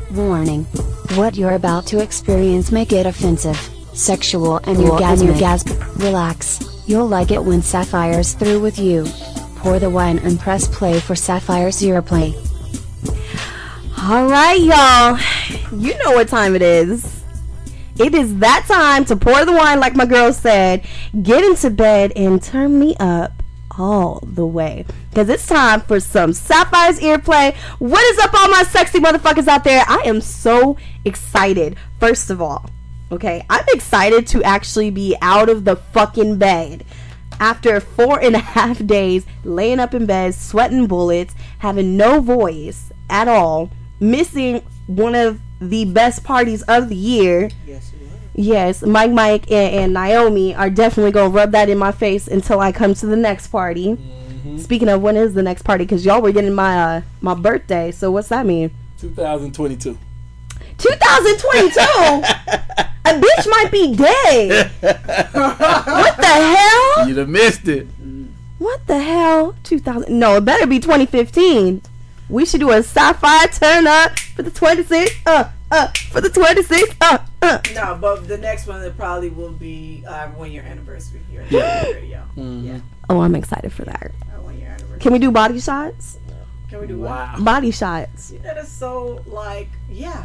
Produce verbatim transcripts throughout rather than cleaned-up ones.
Warning. What you're about to experience may get offensive, sexual and orgasmic. Relax, you'll like it when Sapphire's through with you. Pour the wine and press play for Sapphire's Earplay. Alright, y'all. You know what time it is. It is that time to pour the wine, like my girl said, get into bed, and turn me up all the way. Because it's time for some Sapphire's Earplay. What is up, all my sexy motherfuckers out there? I am so excited. First of all, okay, I'm excited to actually be out of the fucking bed. After four and a half days laying up in bed, sweating bullets, having no voice at all, missing one of the best parties of the year. Yes, you are. Yes, Mike, Mike, and, and Naomi are definitely gonna rub that in my face until I come to the next party. Mm-hmm. Speaking of, when is the next party? Because y'all were getting my uh, my birthday. So what's that mean? twenty twenty-two. twenty twenty-two? A bitch might be dead. What the hell? You'd have missed it. What the hell? two thousand? No, it better be twenty fifteen. We should do a Sapphire turn up for the twenty-sixth. Uh, uh, for the twenty-sixth. Uh, uh. No, but the next one it probably will be our one year anniversary here at the radio. Mm-hmm. Yeah. Oh, I'm excited for that. Our one year anniversary. Can we do body shots? Can we do what? Wow. Body shots. You know, that's so like, yeah.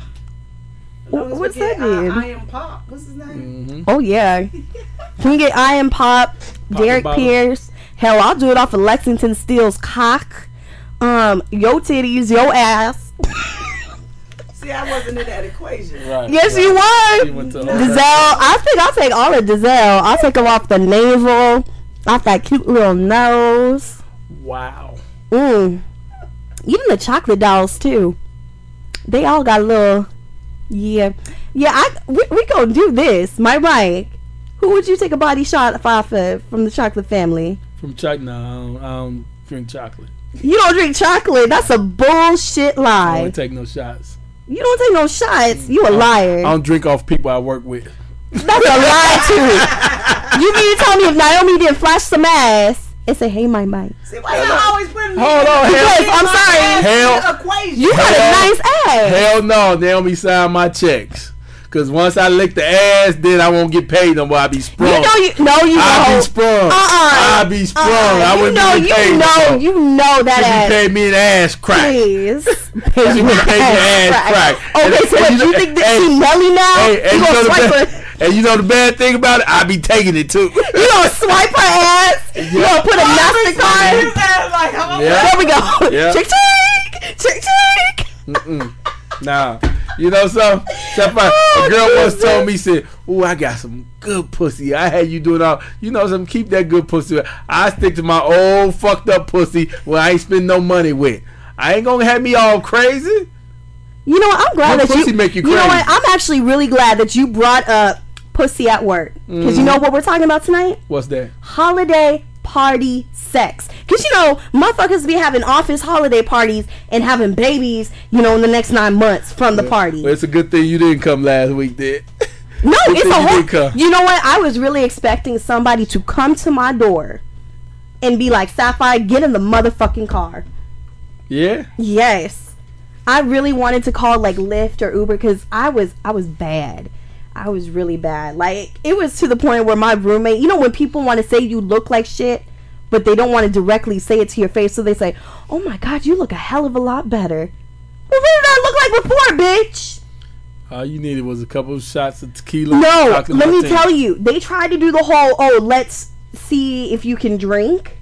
Wh- what's that I, mean? I am Pop. What's his name? Mm-hmm. Oh yeah. Can we get I Am Pop, Derek Pierce? Hell, I'll do it off of Lexington Steele's cock. Um, yo titties, yo ass. See, I wasn't in that equation. Right. Yes, right. you were. She went to- Giselle, I think I'll take all of Giselle. I'll take them off the navel, off that cute little nose. Wow. Mm. Even the chocolate dolls too. They all got a little. Yeah, yeah. I we, we gonna do this. My right. Who would you take a body shot off of from the chocolate family? From chocolate? No, I don't, I don't drink chocolate. You don't drink chocolate. That's a bullshit I lie. don't take no shots. You don't take no shots. You a I don't- liar. I don't drink off people I work with. That's a lie too. You mean to tell me if Naomi didn't flash some ass and say, "Hey, my Mike"? See, why you always putting me Hold in on, the- hell- in I'm my sorry. ass Hell- equation? You got Hell- a nice ass. Hell no, they don't be signing my checks. Cause once I lick the ass, then I won't get paid no more. I be sprung. You know you no you I know. be sprung. Uh-uh. I be sprung. Uh-uh. I You wouldn't know be you paid know no more. you know that She ass. be paying me an ass crack. Please. She be paying me an ass crack. Okay, And- so and what, you know- you think that hey, she Nelly now? Hey, you and, you gonna know the swipe bad, her? and you know the bad thing about it? I be taking it too. You gonna swipe her ass? You gonna put a Mastercard? His ass like, how Yeah. There we go. Yeah. Chick chick, chick chick. Mm-mm. Nah. You know something? Somebody, Oh, a girl once Jesus. told me, said, "Ooh, I got some good pussy. I had you doing all, you know, some keep that good pussy. I stick to my old fucked up pussy where I ain't spend no money with. I ain't gonna have me all crazy." You know what? I'm glad Her that pussy you. make you know crazy. what? I'm actually really glad that you brought up pussy at work because you know what we're talking about tonight? What's that? Holiday party sex. Because, you know, motherfuckers be having office holiday parties and having babies, you know, in the next nine months from the party. Well, it's a good thing you didn't come last week, did? No, Good it's thing a you whole. did come. You know what? I was really expecting somebody to come to my door and be like, Sapphire, get in the motherfucking car. Yeah. Yes. I really wanted to call like Lyft or Uber because I was I was bad. I was really bad. Like, it was to the point where my roommate, you know, when people want to say you look like shit, but they don't want to directly say it to your face, so they say, "Oh my God, you look a hell of a lot better." Well, what did I look like before, bitch? All you needed was a couple of shots of tequila. No, chocolate let me martini. tell you, they tried to do the whole, oh, let's see if you can drink.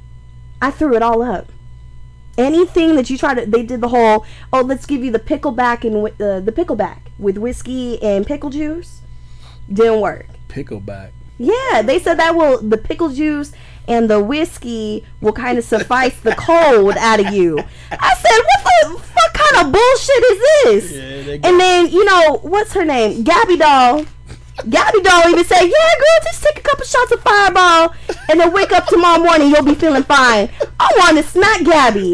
I threw it all up. Anything that you try to, they did the whole, oh, let's give you the pickleback and wi- uh, the pickleback with whiskey and pickle juice. Didn't work. Pickleback. Yeah, they said that will, the pickle juice and the whiskey will kind of suffice the cold out of you. I said, what the fuck kind of bullshit is this? Yeah, they got- And then, you know, what's her name? Gabby Doll. Gabby Doll even said, yeah, girl, just take a couple shots of Fireball and then wake up tomorrow morning, you'll be feeling fine. I want to smack Gabby.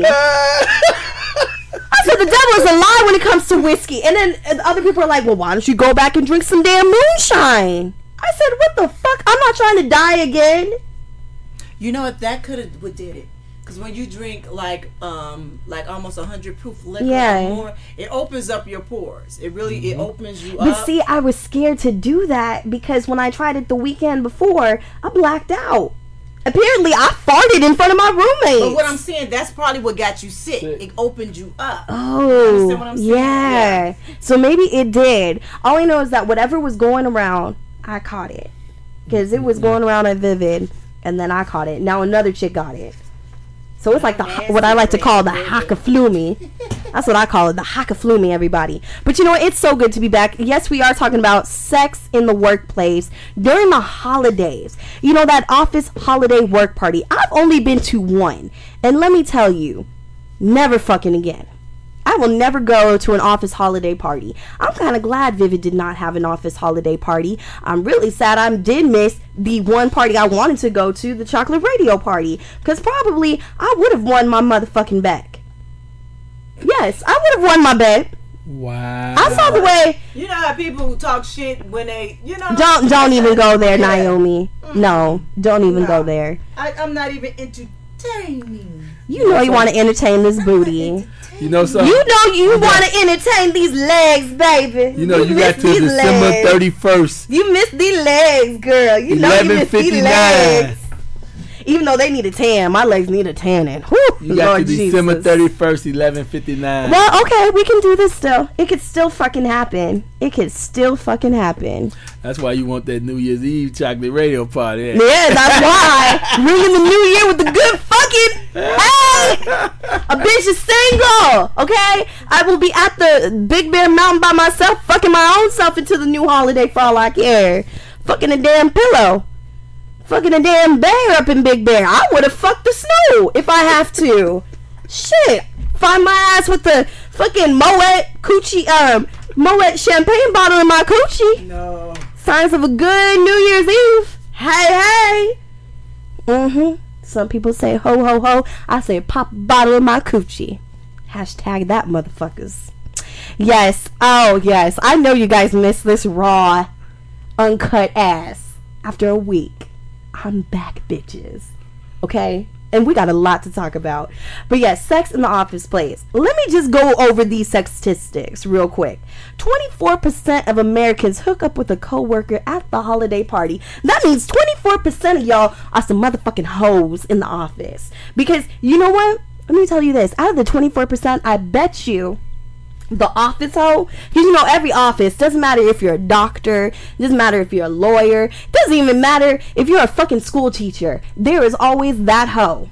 I said, the devil is a lie when it comes to whiskey. And then uh, other people are like, well, why don't you go back and drink some damn moonshine? I said, what the fuck? I'm not trying to die again. You know what? That could have what did it. Because when you drink like um like almost a hundred proof liquor Yeah. or more, it opens up your pores. It really it opens you But up. see, I was scared to do that because when I tried it the weekend before, I blacked out. Apparently, I farted in front of my roommate. But what I'm saying, that's probably what got you sick. Sick. It opened you up. Oh, Understand what I'm saying? yeah. So maybe it did. All I know is that whatever was going around, I caught it. Because it was going around at Vivid, and then I caught it. Now another chick got it. So it's like the Nasty what I like to call the Vivid. hakaflumi. That's what I call it, the hakaflumi, everybody. But you know what? It's so good to be back. Yes, we are talking about sex in the workplace during the holidays. You know, that office holiday work party. I've only been to one. And let me tell you, never fucking again. I will never go to an office holiday party. I'm kind of glad Vivid did not have an office holiday party. I'm really sad I did miss the one party I wanted to go to, the chocolate radio party. Because probably I would have won my motherfucking bet. Yes, I would have won my bet. Wow. I saw the way. You know how people who talk shit when they, you know. Don't don't even go there, Yeah. Naomi. No, don't even No. go there. I, I'm not even entertaining. You know you want to entertain this booty. You know something? You know you want to entertain these legs, baby. You know you got miss till these December legs. thirty-first. You missed these legs, girl. You know you missed these eleven fifty-nine. legs. Even though they need a tan, my legs need a tanning. Whew, You got Lord to December Jesus. thirty-first, eleven fifty-nine. Well, okay, we can do this still. It could still fucking happen. It could still fucking happen. That's why you want that New Year's Eve chocolate radio party. eh? Yeah, that's why. Ringing the new year with the good fucking. Hey! A bitch is single, okay? I will be at the Big Bear Mountain by myself, fucking my own self into the new holiday for all I care. Fucking a damn pillow. Fucking a damn bear up in Big Bear. I would have fucked the snow if I have to. Shit. Find my ass with the fucking Moet coochie, um, Moet champagne bottle in my coochie. No. Signs of a good New Year's Eve. Hey, hey. Mm-hmm. Some people say ho, ho, ho. I say pop a bottle in my coochie. Hashtag that, motherfuckers. Yes. Oh, yes. I know you guys miss this raw, uncut ass. After a week, I'm back, bitches. Okay? And we got a lot to talk about. But yes, sex in the office place. Let me just go over these sex statistics real quick. twenty-four percent of Americans hook up with a coworker at the holiday party. That means twenty-four percent of y'all are some motherfucking hoes in the office. Because, you know what? Let me tell you this. Out of the twenty-four percent, I bet you the office hoe, because you know every office, doesn't matter if you're a doctor, doesn't matter if you're a lawyer, doesn't even matter if you're a fucking school teacher, there is always that hoe.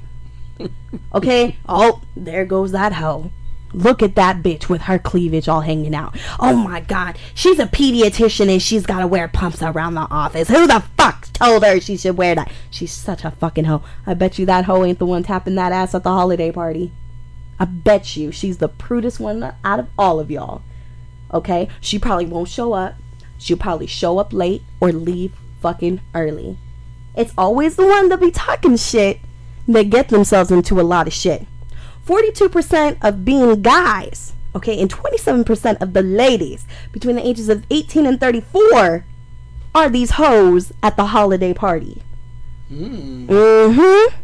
Okay? Oh, there goes that hoe. Look at that bitch with her cleavage all hanging out. Oh my god, she's a pediatrician and she's gotta wear pumps around the office. Who the fuck told her she should wear that? She's such a fucking hoe. I bet you that hoe ain't the one tapping that ass at the holiday party. I bet you she's the prudest one out of all of y'all. Okay? She probably won't show up. She'll probably show up late or leave fucking early. It's always the one that be talking shit that get themselves into a lot of shit. forty-two percent of being guys, okay, and twenty-seven percent of the ladies between the ages of eighteen and thirty-four are these hoes at the holiday party. Mm. Mm-hmm.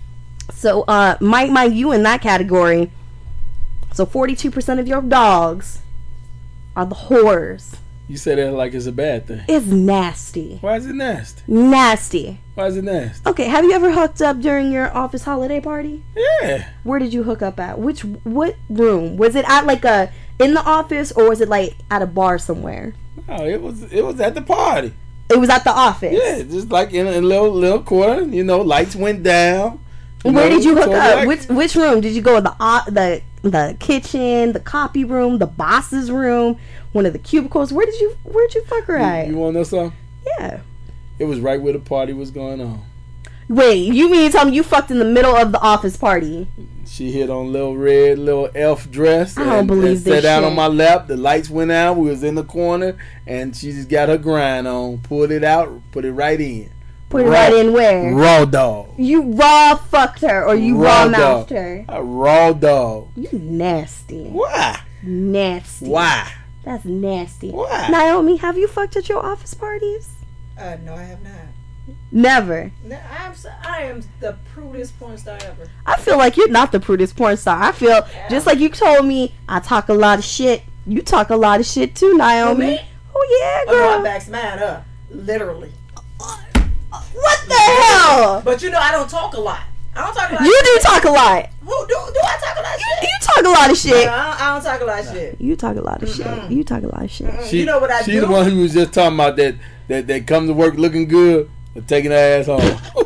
So, uh, might mind you in that category. So, forty-two percent of your dogs are the whores. You say that like it's a bad thing. It's nasty. Why is it nasty? Nasty. Why is it nasty? Okay, have you ever hooked up during your office holiday party? Yeah. Where did you hook up at? Which, what room? Was it at like a, in the office, or was it like at a bar somewhere? No, it was it was at the party. It was at the office. Yeah, just like in a little little corner. You know, lights went down. You Where know, did you hook so up? like- Which which room did you go? The uh, the the kitchen, the copy room, the boss's room, one of the cubicles. Where did you where did you fuck her at? You, you want to know something? Yeah. It was right where the party was going on. Wait, you mean to tell me you fucked in the middle of the office party? She hit on little red little elf dress. I don't and, believe and this sat down shit. on my lap. The lights went out. We was in the corner, and she just got her grind on. Pulled it out. Put it right in. Put it Raw- right in where? Raw dog. You raw fucked her, or you raw, Raw mouthed dog. her? A raw dog. You nasty. Why? Nasty. Why? That's nasty. Why? Naomi, have you fucked at your office parties? Uh, no, I have not. Never. I'm so, I am the prudest porn star ever. I feel like you're not the prudest porn star. I feel Yeah. just like you told me I talk a lot of shit. You talk a lot of shit too, Naomi. me? Oh yeah, Oh, no, my girl. back's mad up. Literally. What the hell? But you know, I don't talk a lot. I don't talk a lot. You do talk a lot. Who do? Do I talk a lot of shit? You talk a lot of No, shit. I, don't, I don't talk a lot of shit. You talk a lot of shit. Mm-mm. You talk a lot of shit. Mm-mm. She, You know what I she do? the one who was just talking about that that that come to work looking good and taking her ass home.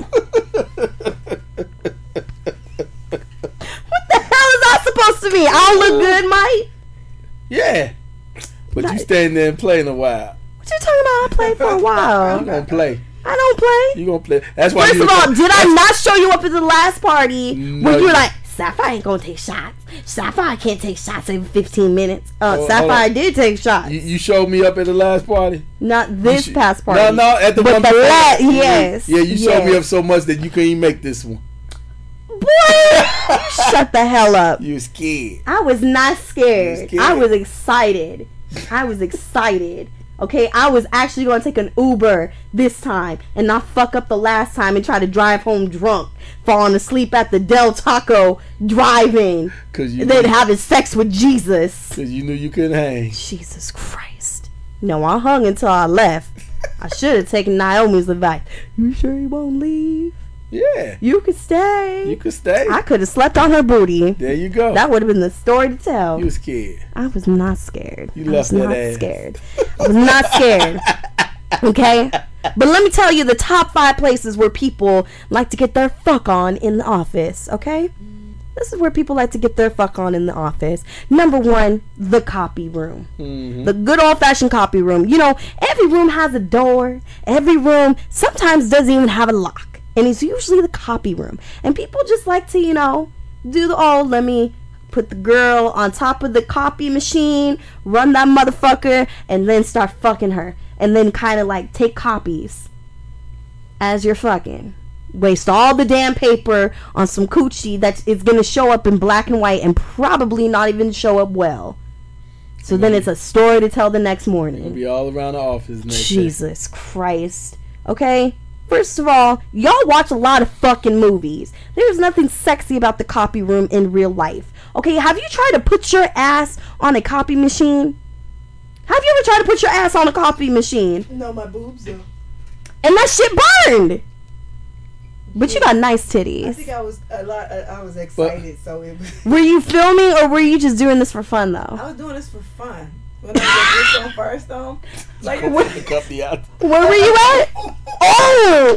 What the hell is that supposed to mean? I don't look good, Mike. Yeah, but you stand there and play in a while. What you talking about? I played for a You while. gonna play? I don't play. You gonna play? That's why. First you of all, did I not show you up at the last party No, when you were you- like, Sapphire ain't gonna take shots. Sapphire can't take shots every fifteen minutes. Uh, Oh, hold Sapphire on. did take shots. You, you showed me up at the last party. Not this You sh- past party. No, no, at the But one the before. la- yes, Yeah, you showed me yes. up so much that you couldn't even make this one. Boy, shut the hell up. You was scared. I was not scared. You scared? I was excited. I was excited. Okay, I was actually going to take an Uber this time and not fuck up the last time and try to drive home drunk, falling asleep at the Del Taco driving, Cause you and then knew, having sex with Jesus. cause you knew you couldn't hang. Jesus Christ. No, I hung until I left. I should have taken Naomi's advice. You sure you won't leave? Yeah, You could stay. you could stay. I could have slept on her booty. There you go. That would have been the story to tell. You was scared. I was not scared. You I left was that not ass. scared. I was not scared. Okay? But let me tell you the top five places where people like to get their fuck on in the office. Okay? This is where people like to get their fuck on in the office. Number one, the copy room. Mm-hmm. The good old fashioned copy room. You know, every room has a door. Every room sometimes doesn't even have a lock. And it's usually the copy room. And people just like to, you know, do the old, let me put the girl on top of the copy machine, run that motherfucker, and then start fucking her. And then kind of like take copies as you're fucking. Waste all the damn paper on some coochie that is going to show up in black and white and probably not even show up well. So then it's a story to tell the next morning. Be all around the office next day. Jesus Christ. Okay? First of all, y'all watch a lot of fucking movies. There's nothing sexy about the copy room in real life. Okay, have you tried to put your ass on a copy machine? Have you ever tried to put your ass on a copy machine? No, my boobs though. And that shit burned! But you got nice I titties. think I was a lot. Uh, I was excited, so it was. Were you filming or were you just doing this for fun though? I was doing this for fun. When I was at Bridgestone Firestone, like Take the company out. Where were you at? Oh!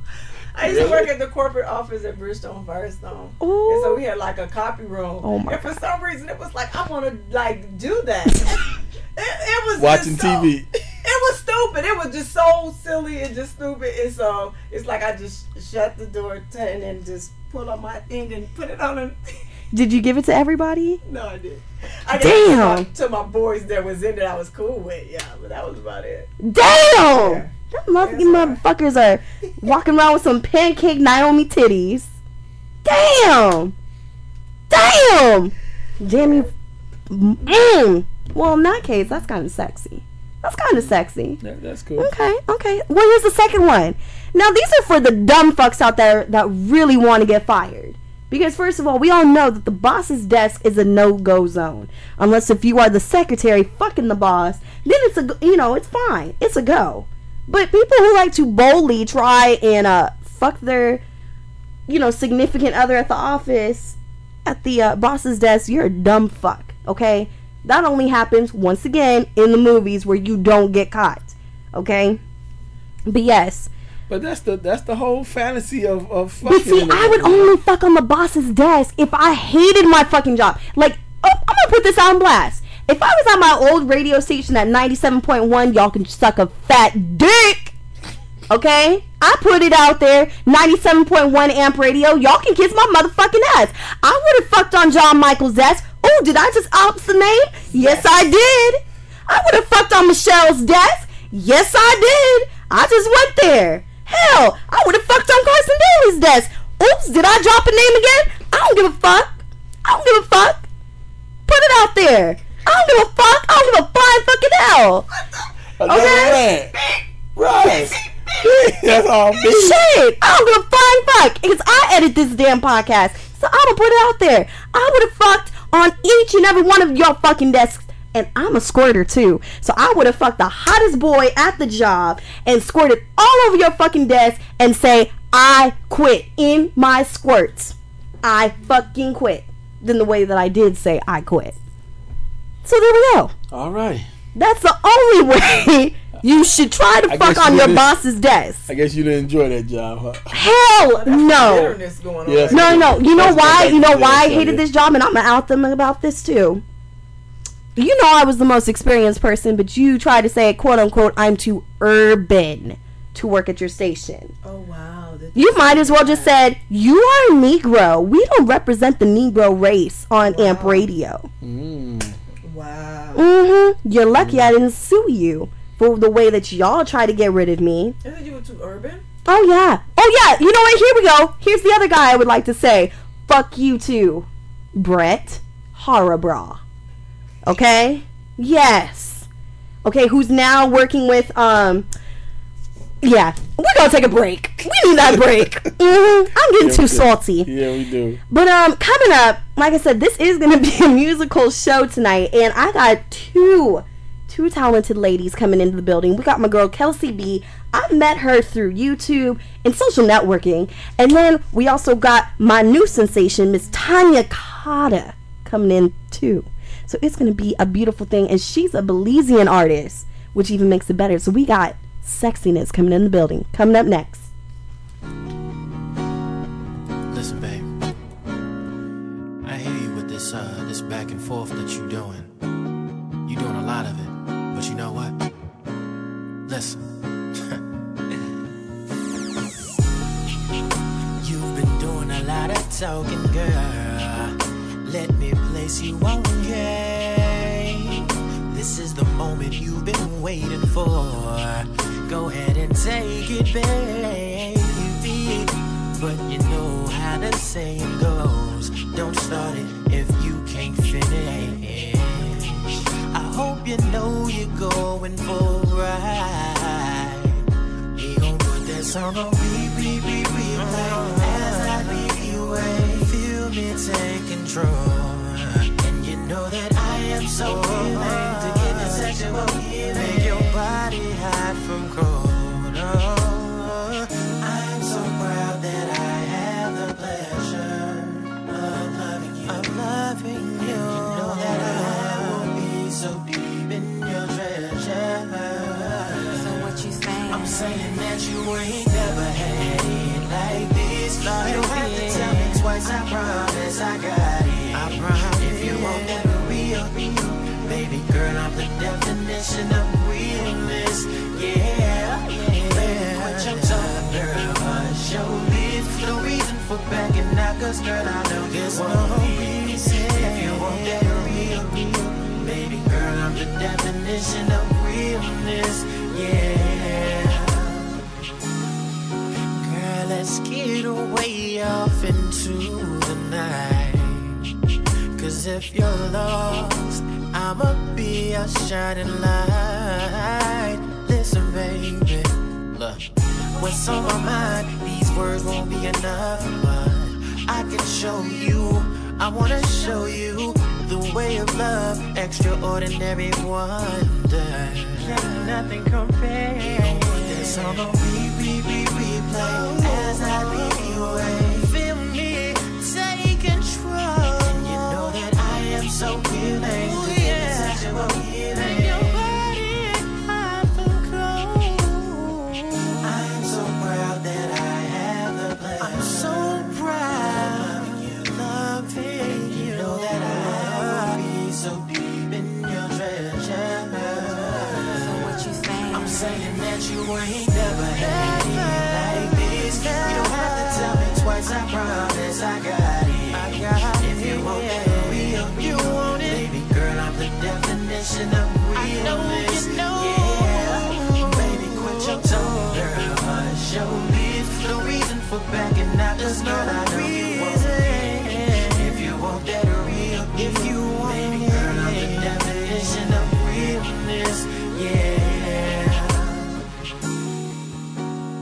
I used to work at the corporate office at Bridgestone Firestone, and so we had like a copy room. Oh my and for some reason, it was like I want to like do that. it, it was Watching just so- T V. It was stupid. It was just so silly and just stupid. And so it's like I just shut the door t- and then just pull on my thing and put it on. And Did you give it to everybody? no, I did. I gave it to Damn. my, to my boys that was in it. I was cool with. Yeah, but that was about it. Damn! Yeah. That mother- That's alright. motherfuckers are walking around with some pancake Naomi titties. Damn! Damn! Damn you. Mm. Well, in that case, that's kind of sexy. That's kind of sexy. That, that's cool. Okay, okay. Well, here's the second one. Now, these are for the dumb fucks out there that really want to get fired. Because, first of all, we all know that the boss's desk is a no-go zone. Unless if you are the secretary fucking the boss, then it's a, go- you know, it's fine. It's a go. But people who like to boldly try and uh, fuck their, you know, significant other at the office, at the uh, boss's desk, you're a dumb fuck, okay? That only happens, once again, in the movies where you don't get caught, okay? But yes. But that's the that's the whole fantasy of of fucking. But see, in the I would movie. only fuck on the boss's desk if I hated my fucking job. Like, oh, I'm gonna put this on blast. If I was at my old radio station at ninety-seven point one, y'all can suck a fat dick. Okay? I put it out there, ninety-seven point one amp radio. Y'all can kiss my motherfucking ass. I would have fucked on John Michael's desk. Oh, did I just opt the name? Yes, I did. I would have fucked on Michelle's desk. Yes, I did. I just went there. Hell, I would have fucked on Carson Daly's desk. Oops, did I drop a name again? I don't give a fuck. I don't give a fuck. Put it out there. I don't give a fuck. I don't give a flying fucking hell. Another Okay. rant. Right. That's all me. Shit, I don't give a flying fuck because I edit this damn podcast, so I'm gonna put it out there. I would have fucked on each and every one of your fucking desks, and I'm a squirter too, so I would have fucked the hottest boy at the job and squirted all over your fucking desk and say I quit in my squirts. I fucking quit. Than the way that I did say I quit. So there we go. All right. That's the only way you should try to I fuck guess on you your didn't- boss's desk. I guess you didn't enjoy that job, huh? Hell Well, that's no. bitterness going on Yes. right No, no. You know Let's go why? back You know to why I this, hated okay. this job, and I'm gonna out them about this too. You know I was the most experienced person, but you try to say, quote unquote, I'm too urban to work at your station. Oh wow. That- You might as well just said, you are a Negro. We don't represent the Negro race on Wow. Amp Radio. Mm. Wow. Mm-hmm. You're lucky I didn't sue you for the way that y'all try to get rid of me. I thought you were too urban. Oh, yeah. Oh, yeah. You know what? Here we go. Here's the other guy I would like to say. Fuck you, too. Brett Horrobra. Okay? Yes. Okay, who's now working with, um... Yeah. We're gonna take a break. We need that break. Mm-hmm. I'm getting Yeah, too we do. salty. Yeah, we do. But um, coming up, like I said, this is gonna be a musical show tonight, and I got two, two talented ladies coming into the building. We got my girl Kelsey B. I met her through YouTube and social networking, and then we also got my new sensation, Miss Tanya Cotta, coming in too. So it's gonna be a beautiful thing, and she's a Belizean artist, which even makes it better. So we got sexiness coming in the building. Coming up next. Listen, babe, I hear you with this, uh, this back and forth that you doing. You doing a lot of it, but you know what? Listen. You've been doing a lot of talking, girl. Let me place you on game. This is the moment you've been waiting for. Go ahead and take it, baby. But you know how the saying goes. Don't start it if you can't finish. I hope you know you're going for a ride. We gon' put that song on repeat, repeat, replay. As I lead you away, feel me take control. And you know that I am so willing to give you sexual healing. Make your body hot from cold. Oh, I'm so proud that I have the pleasure of loving you. Of loving you. And you know that I will be so deep in your treasure. So what you saying? I'm saying that you ain't never had it like this. You don't have to tell me twice, I promise I got it. I promise. If you want that real, baby girl, I'm the definition of realness. Yeah, baby, quit your tongue, girl. Hush your lips. No reason for backing out, 'cause girl, I know there's no reason. If you want that real, baby girl, I'm the definition of realness. Yeah. Girl, let's get away off into the night. 'Cause if you're lost, I'ma be a shining light. Listen, baby, look, what's on my mind? These words won't be enough, but I can show you. I wanna show you the way of love, extraordinary wonder. Can nothing compare. This song on repeat, repeat, replay as I lead you away. Feel me, take control. And you know that I am so willing to give you sexual healing. Your body hot from cold. I am so proud that I have the pleasure. I'm so proud of you, loving you. You know that I will be so deep in your treasure. So what you saying? I'm saying that you ain't never had it like this. You don't have to tell me twice, I promise I got it. I got it. If you want that real, you want it. Baby girl, I'm the definition of realness. I know you know. Yeah, baby, quit your tongue, girl. Hush your lips. No reason for backing out, 'cause girl, I know you want it. If you want that real, if you want baby girl, I'm the definition of realness. Yeah.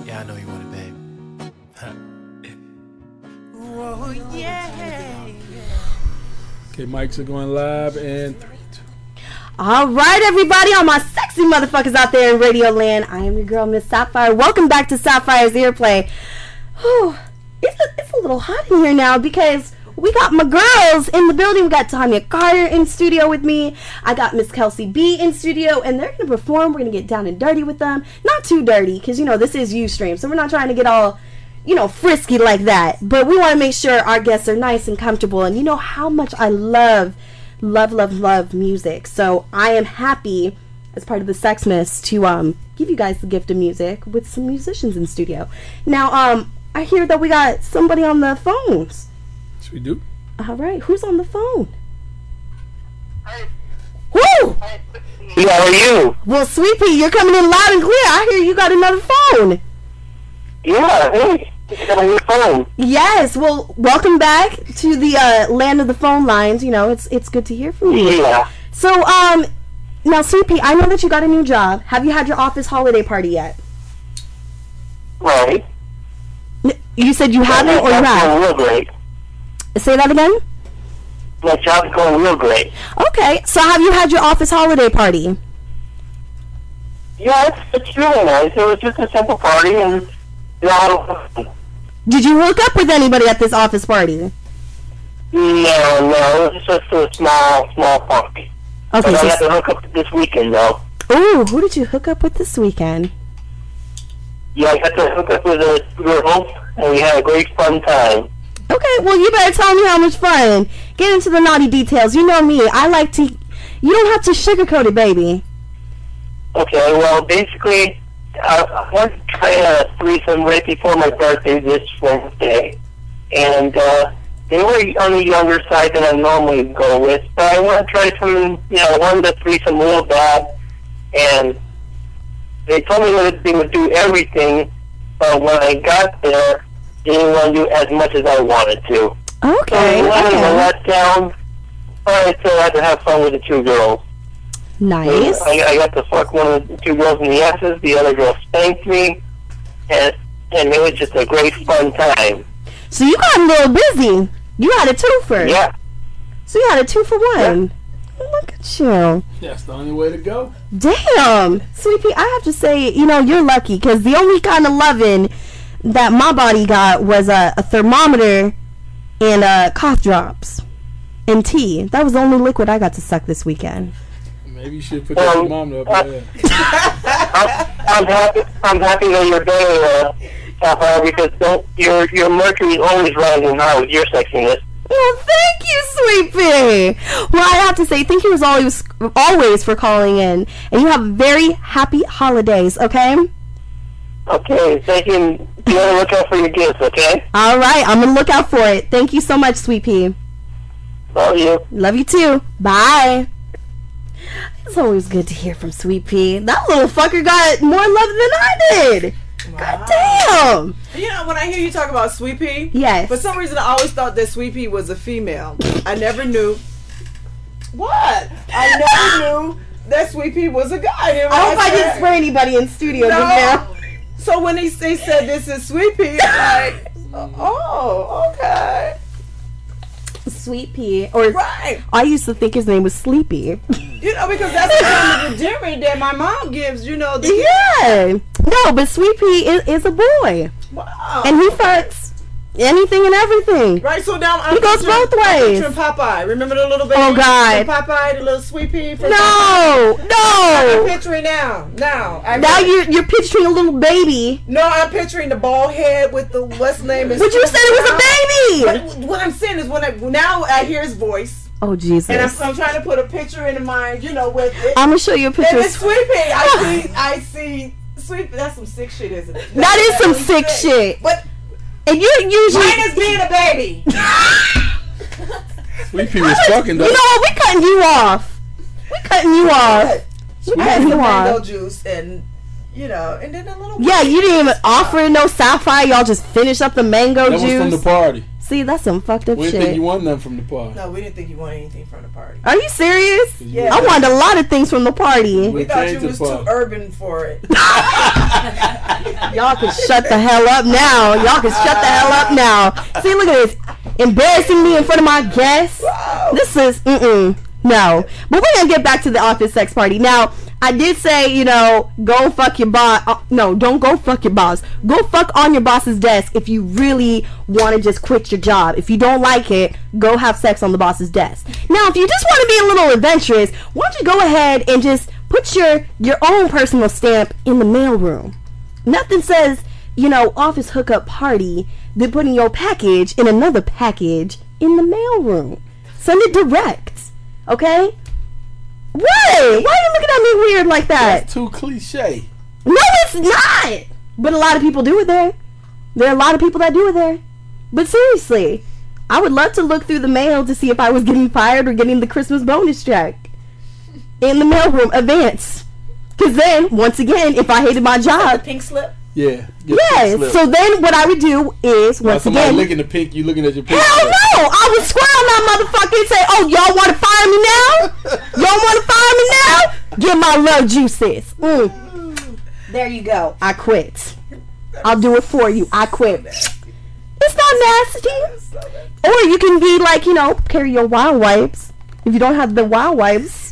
Okay, mics are going live and three, two. All right, everybody, all my sexy motherfuckers out there in Radio Land. I am your girl, Miss Sapphire. Welcome back to Sapphire's Earplay. Whew, it's a, it's a little hot in here now because we got my girls in the building. We got Tanya Carter in studio with me. I got Miss Kelsey B in studio, and they're going to perform. We're going to get down and dirty with them. Not too dirty, because, you know, this is Ustream, so we're not trying to get all, you know, frisky like that. But we want to make sure our guests are nice and comfortable. And you know how much I love, love, love, love music. So I am happy, as part of the Sexmas, to um give you guys the gift of music with some musicians in studio. Now, um, I hear that we got somebody on the phones. Yes, we do. All right, who's on the phone? Hey, Woo! hey, how are you? Well, Sweet Pea, you're coming in loud and clear. I hear you got another phone. Yeah, hey, you got a new phone. Yes. Well, welcome back to the uh, land of the phone lines. You know, it's it's good to hear from you. Yeah. So, um, now, Sweet Pea, I know that you got a new job. Have you had your office holiday party yet? Right. N- You said you haven't, or you My job's have? going real great. Say that again. My job's going real great. Okay. So, have you had your office holiday party? Yeah, it's, it's really nice. It was just a simple party, and you know, Did you hook up with anybody at this office party? no, no, it was just a small, small party. Okay. But I So, had to hook up this weekend, though. ooh, who did you hook up with this weekend? Yeah, I got to hook up with a girl, and we had a great fun time. Okay, well, you better tell me how much fun. Get into the naughty details. You know me. I like to... You don't have to sugarcoat it, baby. Okay, well, basically, I, I wanted to try a threesome right before my birthday this Wednesday, and uh, they were on the younger side than I normally go with, but I want to try some, you know, I wanted a threesome real bad, and they told me that they would do everything, but when I got there, they didn't want to do as much as I wanted to. Okay, So I wanted to okay. let down, but I still had to have fun with the two girls. Nice. I, I got to fuck one of the two girls in the asses. The other girl spanked me, and and it was just a great fun time. So you got a little busy. You had a twofer. Yeah, So you had a two for one. Look at you. That's the only way to go. Damn. Sweet Pea, I have to say, you know, you're lucky, because the only kind of loving that my body got was a, a thermometer and uh, cough drops and tea. That was the only liquid I got to suck this weekend. Maybe you should put Well, that thermometer up uh, there. I'm, I'm happy. I'm happy that you're better, uh, Sapphire, because don't, your your mercury is always rising high with your sexiness. Well, thank you, Sweet Pea. Well, I have to say, thank you as always, always for calling in, and you have very happy holidays. Okay. Okay, thank you. Be on the lookout for your gifts. Okay. All right, I'm gonna look out for it. Thank you so much, Sweet Pea. Love you. Love you too. Bye. It's always good to hear from Sweet Pea. That little fucker got more love than I did. God damn. You know, when I hear you talk about Sweet Pea, Yes. for some reason I always thought that Sweet Pea was a female. I never knew. What? I never knew that Sweet Pea was a guy. And when I hope I said- didn't spray anybody in studio just now. No. So when they, they said this is Sweet Pea, I'm like, oh, okay. Sweet Pea. Or Right. I used to think his name was Sleepy. You know, because that's the name of the Jerry that my mom gives, you know. The, Yeah. No, but Sweet Pea is, is a boy. Wow. And he fucks anything and everything. Right, so now I'm He goes picturing- both I'm ways. picturing Popeye. Remember the little baby? Oh, God. From Popeye, the little Sweet Pea from Popeye? No, I'm no. picturing now. Now. I Now you're you're picturing a little baby. No, I'm picturing the bald head with the what's name is. But you said it was a baby. But what I'm saying is when I now I hear his voice Oh Jesus. and I'm, I'm trying to put a picture in the mind, you know, with it. I'm gonna show you a picture. If of it's Sweet Pea, I see I see Sweet Pea. That's some sick shit, isn't it? That is some That's sick shit. But And you're usually. mine is being a baby. Sweet Pea was fucking though. You know what? We cutting you off. We cutting you off. We I had cutting you some mango off. juice and you know, and then a little. Yeah, you didn't even offer no sapphire. Y'all just finish up the mango That was juice. from the party. See, that's some fucked up We didn't think shit. you wanted nothing from the party. No, we didn't think you wanted anything from the party. Are you serious? Yeah. I wanted a lot of things from the party. We We thought came you to was the too party. urban for it. Y'all can shut the hell up now. Y'all can shut the hell up now. See, look at this. Embarrassing me in front of my guests. Wow. go. This is mm-mm, no. But we're gonna get back to the office sex party. Now, I did say, you know, go fuck your boss. Uh, no, don't go fuck your boss. Go fuck on your boss's desk if you really want to just quit your job. If you don't like it, go have sex on the boss's desk. Now, if you just want to be a little adventurous, why don't you go ahead and just put your your own personal stamp in the mailroom. Nothing says, you know, office hookup party than putting your package in another package in the mailroom. Send it direct, okay? What? Why are you looking at me weird like that? That's too cliche. No, it's not. But a lot of people do it there. There are a lot of people that do it there. But seriously, I would love to look through the mail to see if I was getting fired or getting the Christmas bonus check in the mailroom advance. Because then, once again, if I hated my job, Pink slip. Yeah. get yes. pink slip. So then, what I would do is While once somebody again, licking the pink, you looking at your pink hell slip. no! I would swear on that motherfucker and say, "Oh, y'all want to fire me now? Y'all want to fire me now? Get my love juices." Mm. There you go. I quit. I'll do it for you. I quit. It's not nasty. Or you can be like, you know, carry your wild wipes. If you don't have the wild wipes.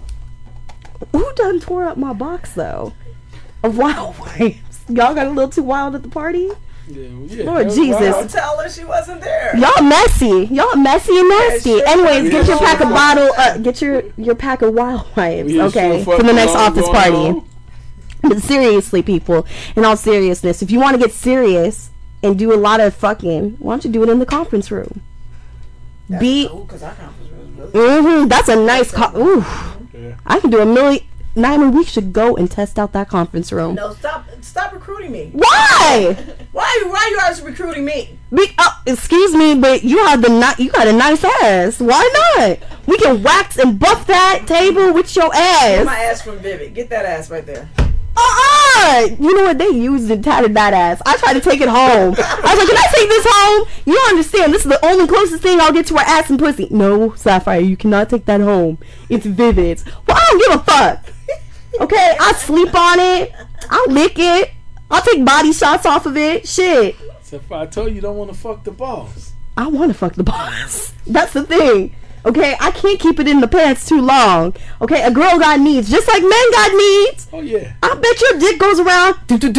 Who done tore up my box though? Of wild wipes. Y'all got a little too wild at the party? Yeah, well, yeah, Lord that was Jesus. wild. Don't tell her she wasn't there. Y'all messy. Y'all messy and nasty. Yeah, sure. Anyways, get Yeah, your pack of sure. bottle. Uh, get your your pack of wild wipes. Yeah, Okay, sure, for the fuck next along, office going party. on. But seriously, people, in all seriousness, if you want to get serious and do a lot of fucking, why don't you do it in the conference room? That's Be. cool, 'cause our conference room is really Mm-hmm, that's a nice. Co- Ooh, Yeah. I can do a million. Nine, we should go and test out that conference room. No, stop stop recruiting me. Why? Why why you always recruiting me? Be, oh, excuse me, but you have the ni- you got a nice ass. Why not? We can wax and buff that table with your Get my ass. ass from Vivid. Get that ass right there. Uh-uh! You know what? They used and tatted that ass. I tried to take it home. I was like, can I take this home? You don't understand. This is the only closest thing I'll get to her ass and pussy. No, Sapphire, you cannot take that home. It's Vivid's. Well, I don't give a fuck. Okay, I'll sleep on it. I'll lick it. I'll take body shots off of it. Shit. So if I told you you don't want to fuck the boss. I want to fuck the boss. That's the thing. Okay, I can't keep it in the pants too long. Okay, a girl got needs, just like men got needs. Oh yeah. I bet your dick goes around.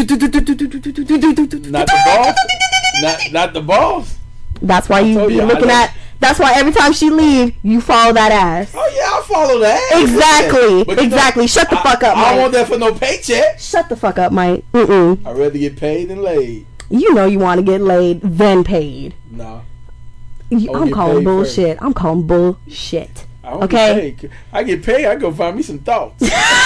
Not the boss. Not not the boss. That's why you told be you, I looking know. at. That's why every time she leave, you follow that ass. Oh yeah, I'll follow that. Exactly. But you know, Exactly. Shut the I- fuck up, I don't Mike. want that for no paycheck. Shut the fuck up, Mike. Mm-mm. I'd rather get paid than laid. You know you want to get laid, then paid. No. You, I'll I'm get calling paid bullshit. I'm calling bullshit. I don't Okay? get paid. I get paid, I go find me some thoughts.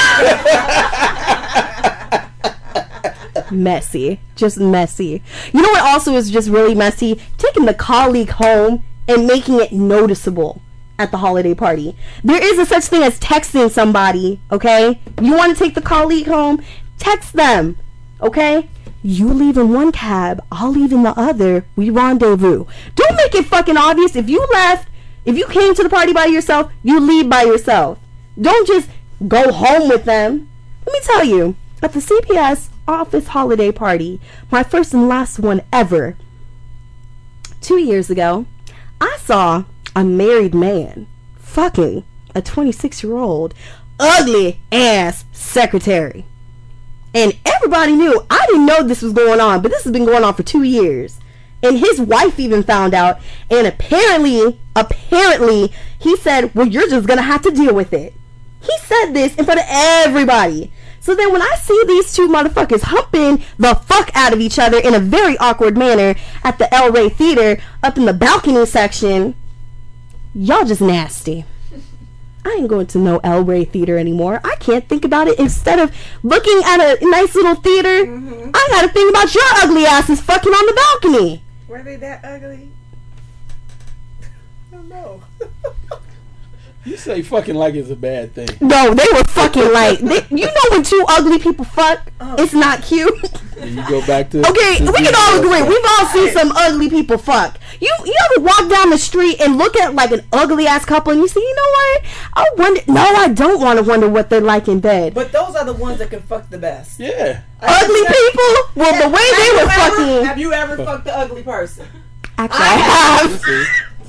Messy. Just messy. You know what also is just really messy? Taking the colleague home and making it noticeable at the holiday party. There is a such thing as texting somebody, okay? You want to take the colleague home? Text them, okay? You leave in one cab, I'll leave in the other. We rendezvous. Don't make it fucking obvious. If you left, if you came to the party by yourself, you leave by yourself. Don't just go home with them. Let me tell you, at the C P S office holiday party, my first and last one ever, two years ago, I saw a married man fucking a twenty-six year old ugly ass secretary. And everybody knew. I didn't know this was going on, but this has been going on for two years. And his wife even found out. And apparently, apparently, he said, well, you're just going to have to deal with it. He said this in front of everybody. So then when I see these two motherfuckers humping the fuck out of each other in a very awkward manner at the El Rey Theater up in the balcony section, y'all just nasty. I ain't going to no El Rey Theater anymore. I can't think about it. Instead of looking at a nice little theater, mm-hmm. I gotta think about your ugly asses fucking on the balcony. Were they that ugly? I don't know. You say fucking like it's a bad thing. No, they were fucking like, they, you know when two ugly people fuck, oh. It's not cute. And you go back to okay, to we can all agree. We've all seen some ugly people fuck. You you ever walk down the street and look at like an ugly ass couple and you say, you know what? I wonder. No, I don't want to wonder what they're like in bed. But those are the ones that can fuck the best. Yeah. Ugly people? Well, the way they were ever, fucking. Have you ever fucked the ugly person? Actually, I have.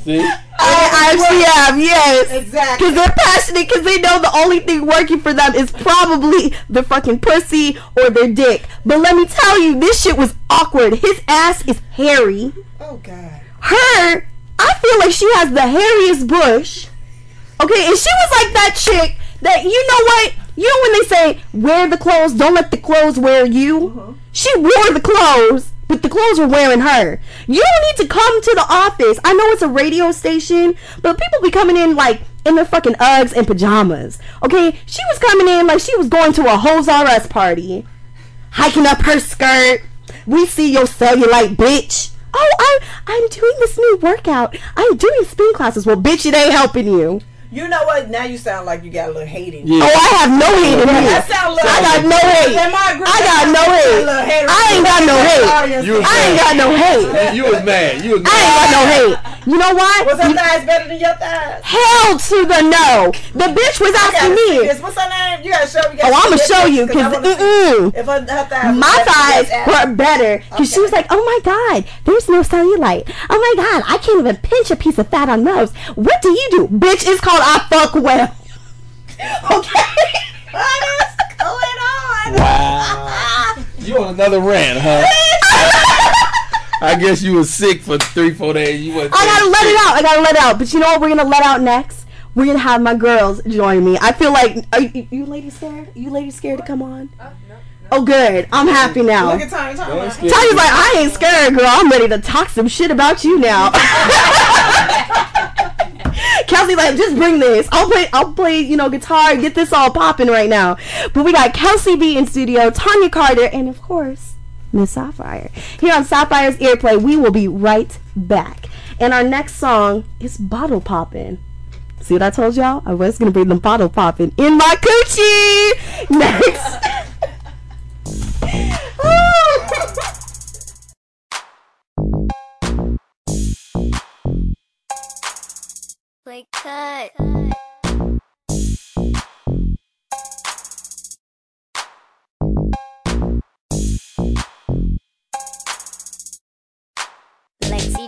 See? I actually have, yes. Exactly. Because they're passionate, because they know the only thing working for them is probably the fucking pussy or their dick. But let me tell you, this shit was awkward. His ass is hairy. Oh, God. Her, I feel like she has the hairiest bush. Okay, and she was like that chick that, you know what? You know when they say, wear the clothes, don't let the clothes wear you? Uh-huh. She wore the clothes, but the clothes were wearing her. You don't need to come to the office. I know it's a radio station, but people be coming in like in their fucking Uggs and pajamas. Okay, she was coming in like she was going to a Hoes R Us party, hiking up her skirt. We see your cellulite, bitch. Oh, I, I'm doing this new workout. I'm doing spin classes. Well, bitch, it ain't helping you. You know what? Now you sound like you got a little hate in you. you. Oh, I have no hate in me. That sound little, I got no hate. I got no hate. I ain't got no hate. You I ain't got no hate. You was mad. You was mad. I ain't got no hate. You know why? Was her thighs better than your thighs? Hell to the no. The bitch was asking me. What's her name? You gotta show me. Oh, I'm gonna show you because mm-mm. If her, her thighs my thighs were better because Okay. she was like, oh my god, there's no cellulite. Oh my god, I can't even pinch a piece of fat on those. What do you do, bitch? It's called I fuck well. Okay. What is going on? Wow. You on another rant, huh? I guess you was sick for three, four days. You was. I gotta let it out. I gotta let it out. But you know what? We're gonna let out next. We're gonna have my girls join me. I feel like are you, you ladies scared? Are you ladies scared to come on? Oh, no, no. Oh, good. I'm happy now. Look at Tanya. Tanya. Tanya's like, I ain't scared, girl. I'm ready to talk some shit about you now. Kelsey's like, just bring this. I'll play, I'll play, you know, guitar and get this all popping right now. But we got Kelsey B in studio, Tanya Carter, and of course, Miss Sapphire. Here on Sapphire's Earplay, we will be right back. And our next song is Bottle Poppin'. See what I told y'all? I was gonna bring them bottle poppin' in my coochie. Next. Play cut. Lexi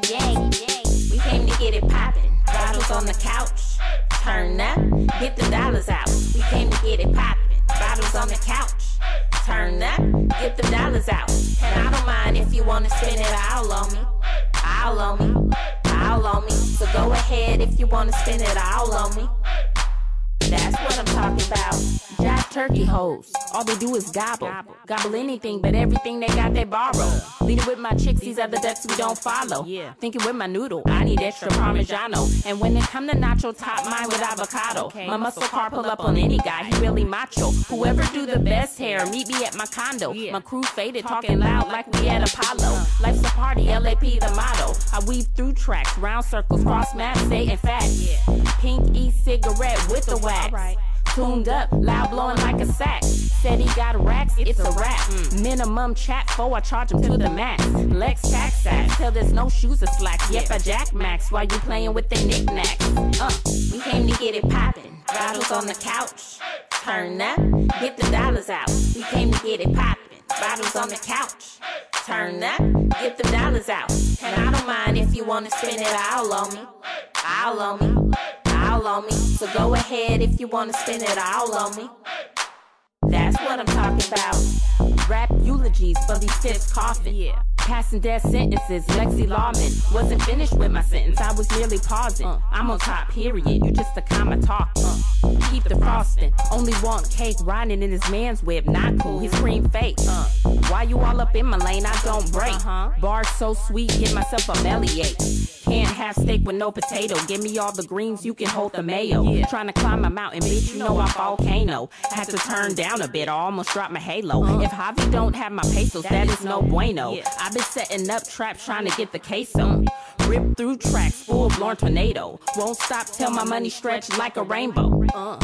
J. We came to get it poppin'. Bottles on the couch. Turn up, get the dollars out. We came to get it poppin'. Bottles on the couch. Turn up, get the dollars out. And I don't mind if you wanna spend it all on me. All on me. All on me. So go ahead if you wanna spend it all on me. That's what I'm talking about. Jive turkey hoes. All they do is gobble. Gobble anything but everything they got they borrow. Leading with my chicks, these other ducks we don't follow. Thinking with my noodle, I need extra parmigiano. And when it come to nacho, top mine with avocado. My muscle car pull up on any guy, he really macho. Whoever do the best hair, meet me at my condo. My crew faded, talking loud like we at Apollo. Life's a party, L A P the motto. I weave through tracks, round circles, cross maps, stay in fact. Pink e-cigarette with the wax. Tuned up, loud blowing like a sack. Said he got racks, it's a rap. Mm. Minimum chat for I charge him to the max. Lex tax sax, till there's no shoes or slacks. Yep, I jack max while you playing with the knickknacks. Uh, we came to get it poppin'. Bottles on the couch. Turn up, get the dollars out. We came to get it poppin'. Bottles on the couch. Turn up, get the dollars out. And I don't mind if you wanna spend it all on me. All on me. All on me. So go ahead if you wanna spend it all on me. That's what I'm talking about. Rap eulogies for these stiffs coughing. Yeah. Passing death sentences, Lexi Lawman. Wasn't finished with my sentence, I was merely pausing. Uh, I'm on top, period. You just a comma talk. Uh, keep the frosting. Only want cake riding in his man's whip. Not cool, his cream fake. Uh, why you all up in my lane? I don't break. Uh-huh. Bars so sweet, give myself a bellyache. Can't have steak with no potato. Give me all the greens, you can hold the mayo. Yeah. Trying to climb a mountain, bitch, you know I'm volcano. Had to turn down a bit, I almost dropped my halo. Uh, if Javi don't have my pesos, that, that is no bueno. Yeah. I've been setting up traps, trying to get the queso. Rip through tracks, full-blown tornado. Won't stop till my money stretch like a rainbow. Uh.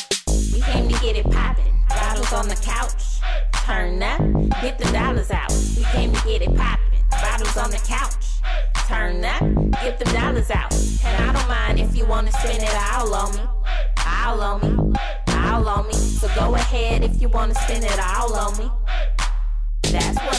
We came to get it poppin'. Bottles on the couch. Turn up, get the dollars out. We came to get it poppin'. Bottles on the couch. Turn up, get the dollars out. And I don't mind if you wanna spend it all on me. All on me. All on me. So go ahead if you wanna spend it all on me. That's what I'm talking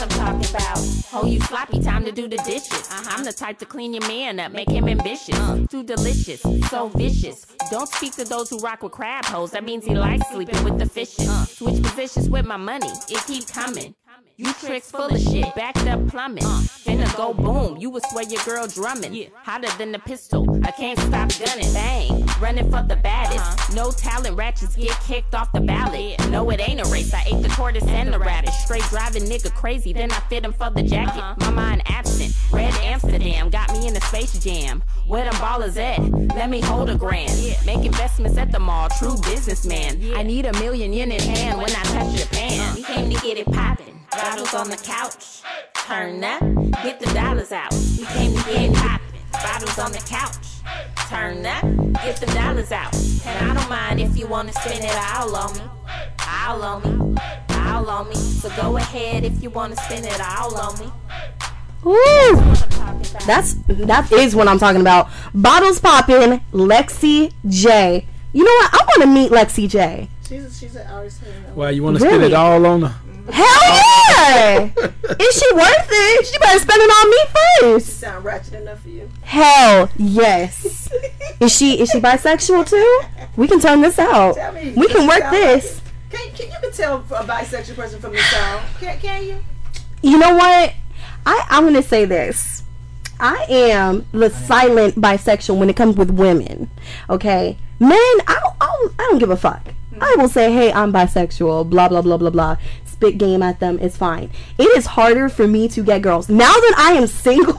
about. Oh, you sloppy, time to do the dishes. Uh-huh. I'm the type to clean your man up, make him ambitious. Uh. Too delicious, so vicious. Don't speak to those who rock with crab hoes. That means he likes sleeping with the fishes. Uh. Switch positions with my money, it keep coming. You tricks full of shit, backed up plumbing. Uh, Finna go boom, you would swear your girl drumming. Yeah. Hotter than the pistol, I can't stop gunning. Bang, running for the baddest. Uh-huh. No talent, ratchets get kicked off the ballot. Yeah. No, it ain't a race, I ate the tortoise and the radish. Straight driving nigga crazy, then I fit him for the jacket. Uh-huh. My mind absent, red Amsterdam, got me in the Space Jam. Where them ballers at? Let me hold a grand. Yeah. Make investments at the mall, true businessman. Yeah. I need a million yen in hand when I touch Japan. We came to get it poppin'. Bottles on the couch, turn up, get the dollars out. We came to get poppin'. Bottles on the couch, turn up, get the dollars out. And I don't mind if you wanna spend it all on me, all on me, all on me. So go ahead if you wanna spend it all on me. Woo! That's that is what I'm talking about. Bottles poppin', Lexi J. You know what? I want to meet Lexi J. She's a, she's an artist. Well, you want to Really? spend it all on her? Hell yeah! Is she worth it? She better spend it on me She first. sound ratchet enough for you. Hell yes. Is she is she bisexual too? We can turn this out. Tell me. We can work Sound this. Can, can you can tell a bisexual person from the sound? Can can you? You know what? I I'm gonna say this. I am the silent bisexual when it comes with women. Okay, men, I don't, I don't, I don't give a fuck. I will say, hey, I'm bisexual. Blah blah blah blah blah. Spit game at them. It's fine. It is harder for me to get girls now that I am single.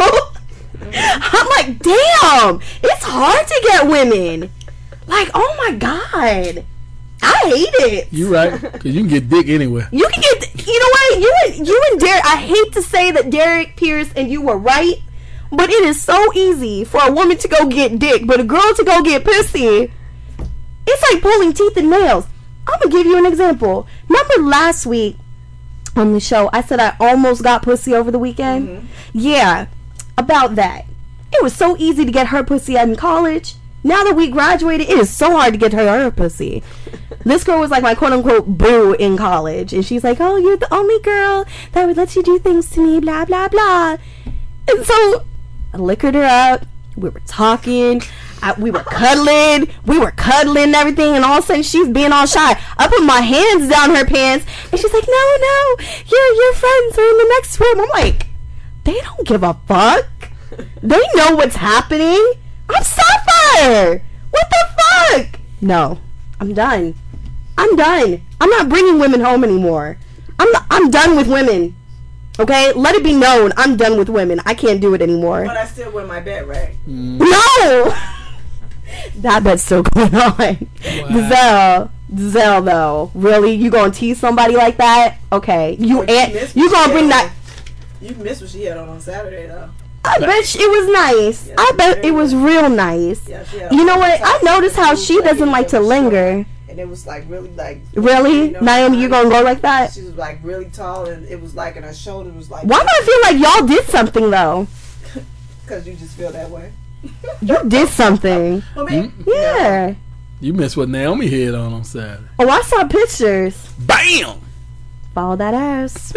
I'm like, damn, it's hard to get women. Like, oh my god, I hate it. You right, because you can get dick anywhere. You can get, you know what? You and you and Derek. I hate to say that Derek Pierce and you were right, but it is so easy for a woman to go get dick, but a girl to go get pussy. It's like pulling teeth and nails. I'm gonna give you an example. Remember last week on the show, I said I almost got pussy over the weekend. Mm-hmm. Yeah, about that. It was so easy to get her pussy in college. Now that we graduated, it is so hard to get her her pussy. This girl was like my quote unquote boo in college, and she's like, "Oh, you're the only girl that would let you do things to me." Blah blah blah. And so I liquored her up. We were talking. I, we were cuddling. We were cuddling and everything. And all of a sudden, she's being all shy. I put my hands down her pants, and she's like, "No, no, your your friends are in the next room." I'm like, they don't give a fuck. They know what's happening. I'm Sapphire. What the fuck? No, I'm done. I'm done. I'm not bringing women home anymore. I'm not, I'm done with women. Okay, let it be known. I'm done with women. I can't do it anymore. But I still wear my bed rag. Mm. No, that bet's still going on. Giselle, Giselle, though, really, you gonna tease somebody like that? Okay, you But you and missed you what gonna she bring had that? on. You missed what she had on on Saturday, though. I bet sh- it was nice. Yeah, I bet very it was nice. real nice. Yeah, she had You know on what? I tops noticed and how blue she doesn't leggings like to that was short, linger. And it was like really like. Really, you know, Naomi, you gonna go like that? She was like really tall, and it was like, and her shoulder was like. Why do I feel like y'all did something though? Because you just feel that way. You did something. Well, me, Yeah. You missed what Naomi had on on Saturday. Oh, I saw pictures. Bam! Follow that ass.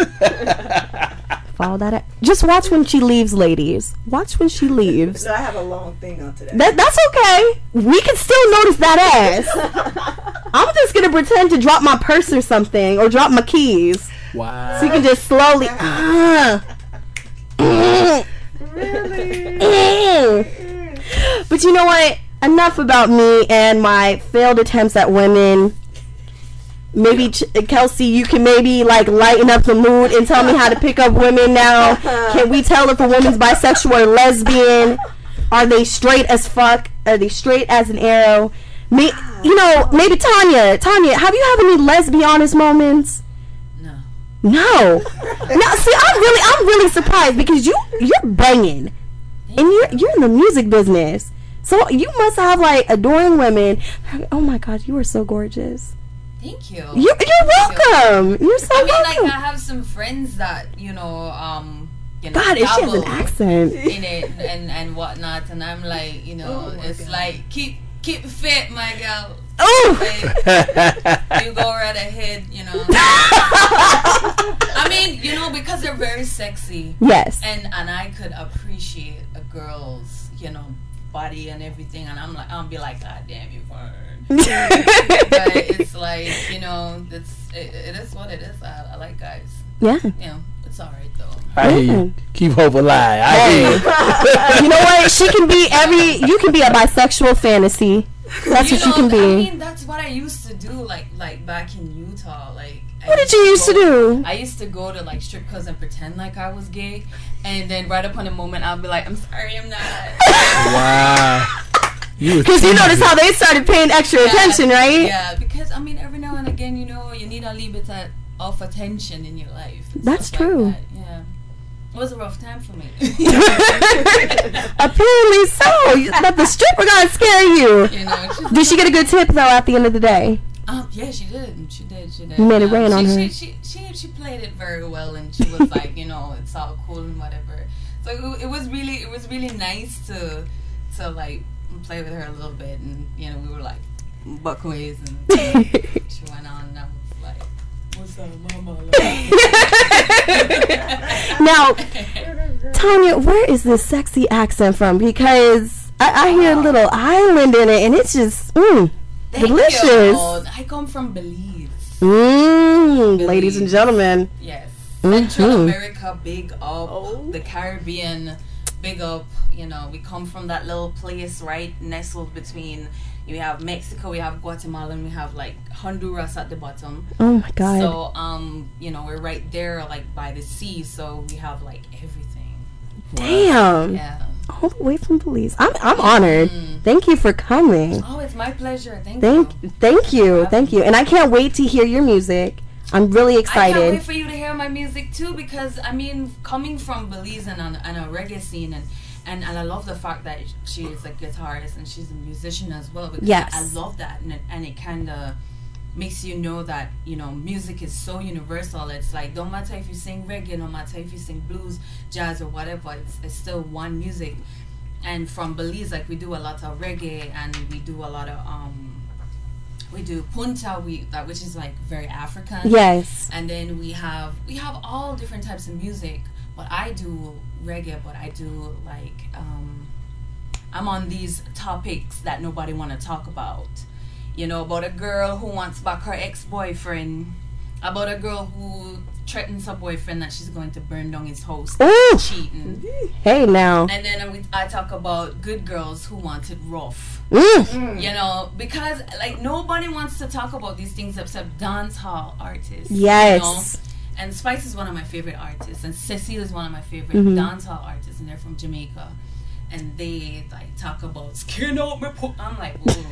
Follow that ass. Just watch when she leaves, ladies. Watch when she leaves. No, I have a long thing on today. That that's okay. We can still notice that ass. I'm just gonna pretend to drop my purse or something, or drop my keys, Wow. so you can just slowly. Ah. Mm. Really? Mm. But you know what? Enough about me and my failed attempts at women. Maybe Ch- Kelsey, you can maybe like lighten up the mood and tell me how to pick up women now. Can we tell if a woman's bisexual or lesbian? Are they straight as fuck? Are they straight as an arrow? Me, you know, maybe Tanya. Tanya, have you had any lesbianist moments? No. No. Now, see, I'm really, I'm really surprised because you, you're banging, and you're, you're in the music business, so you must have like adoring women. Oh my God, you are so gorgeous. Thank you. You, you're welcome. You're so I mean, welcome. like, I have some friends that, you know, um, you know, God, if she has an dabble accent. in it and, and whatnot, and I'm like, you know, Oh, it's God. like, keep keep fit, my girl. Oh. Like, you go right ahead, you know. I mean, you know, because they're very sexy. Yes. And and I could appreciate a girl's, you know, body and everything, and I'm like, I'll be like, God damn you, Vern. But it's like, you know, it's it, it is what it is. I, I like guys. Yeah. You know, it's alright though. I hear you. Keep hope alive. I hear you. You know what? She can be every. You can be a bisexual fantasy. That's you what know, you can be. I mean, that's what I used to do, like like back in Utah. Like, what I did you used to, go, to do? I used to go to like strip clubs and pretend like I was gay, and then right upon the moment, I'll be like, I'm sorry, I'm not. Wow. Because you, you notice how they started paying extra yeah, attention, right? Yeah, because I mean, every now and again, you know, you need a little bit of, of attention in your life. That's true. Like that. Yeah. It was a rough time for me. Apparently so. That the stripper gonna scare you. You know, did she get a good tip though at the end of the day? Um, yeah, she did. She did. She did. You made it um, rain she, on her. She, she, she, she played it very well, and she was like, you know, it's all cool and whatever. So it, it was really, it was really nice to, to like play with her a little bit, and you know, we were like buck ways, and she went on, and I was like, what's up, mama? Now, Tanya, where is this sexy accent from? Because I, I hear a little island in it, and it's just mm, delicious. You. I come from Belize. Mm, Belize. Ladies and gentlemen. Yes. Mm-hmm. Central America, big up. Oh. The Caribbean, big up. You know, we come from that little place right nestled between. We have Mexico, we have Guatemala, and we have like Honduras at the bottom. Oh my God! So, um, you know, we're right there, like by the sea. So we have like everything. Damn. Yeah. All the way from Belize. I'm I'm honored. Mm. Thank you for coming. Oh, it's my pleasure. Thank, thank you. Thank you. Thank you. And I can't wait to hear your music. I'm really excited. I can't wait for you to hear my music too, because I mean, coming from Belize and on and a reggae scene, and, and and I love the fact that she is a guitarist and she's a musician as well. Because yes. I love that, and it, and it kind of makes you know that, you know, music is so universal. It's like, don't matter if you sing reggae, no matter if you sing blues, jazz, or whatever, it's, it's still one music. And from Belize, like, we do a lot of reggae, and we do a lot of um we do punta, we that which is like very African. Yes. And then we have we have all different types of music. But I do reggae, but I do like um I'm on these topics that nobody want to talk about. You know, about a girl who wants back her ex-boyfriend, about a girl who threatens her boyfriend that she's going to burn down his house, Ooh. cheating. Hey now. And then we, I talk about good girls who want it rough. Mm. You know, because like nobody wants to talk about these things except dance hall artists. Yes. You know? And Spice is one of my favorite artists, and Cecile is one of my favorite mm-hmm. dance hall artists, and they're from Jamaica. And they like talk about skin out my po-. I'm like, ooh.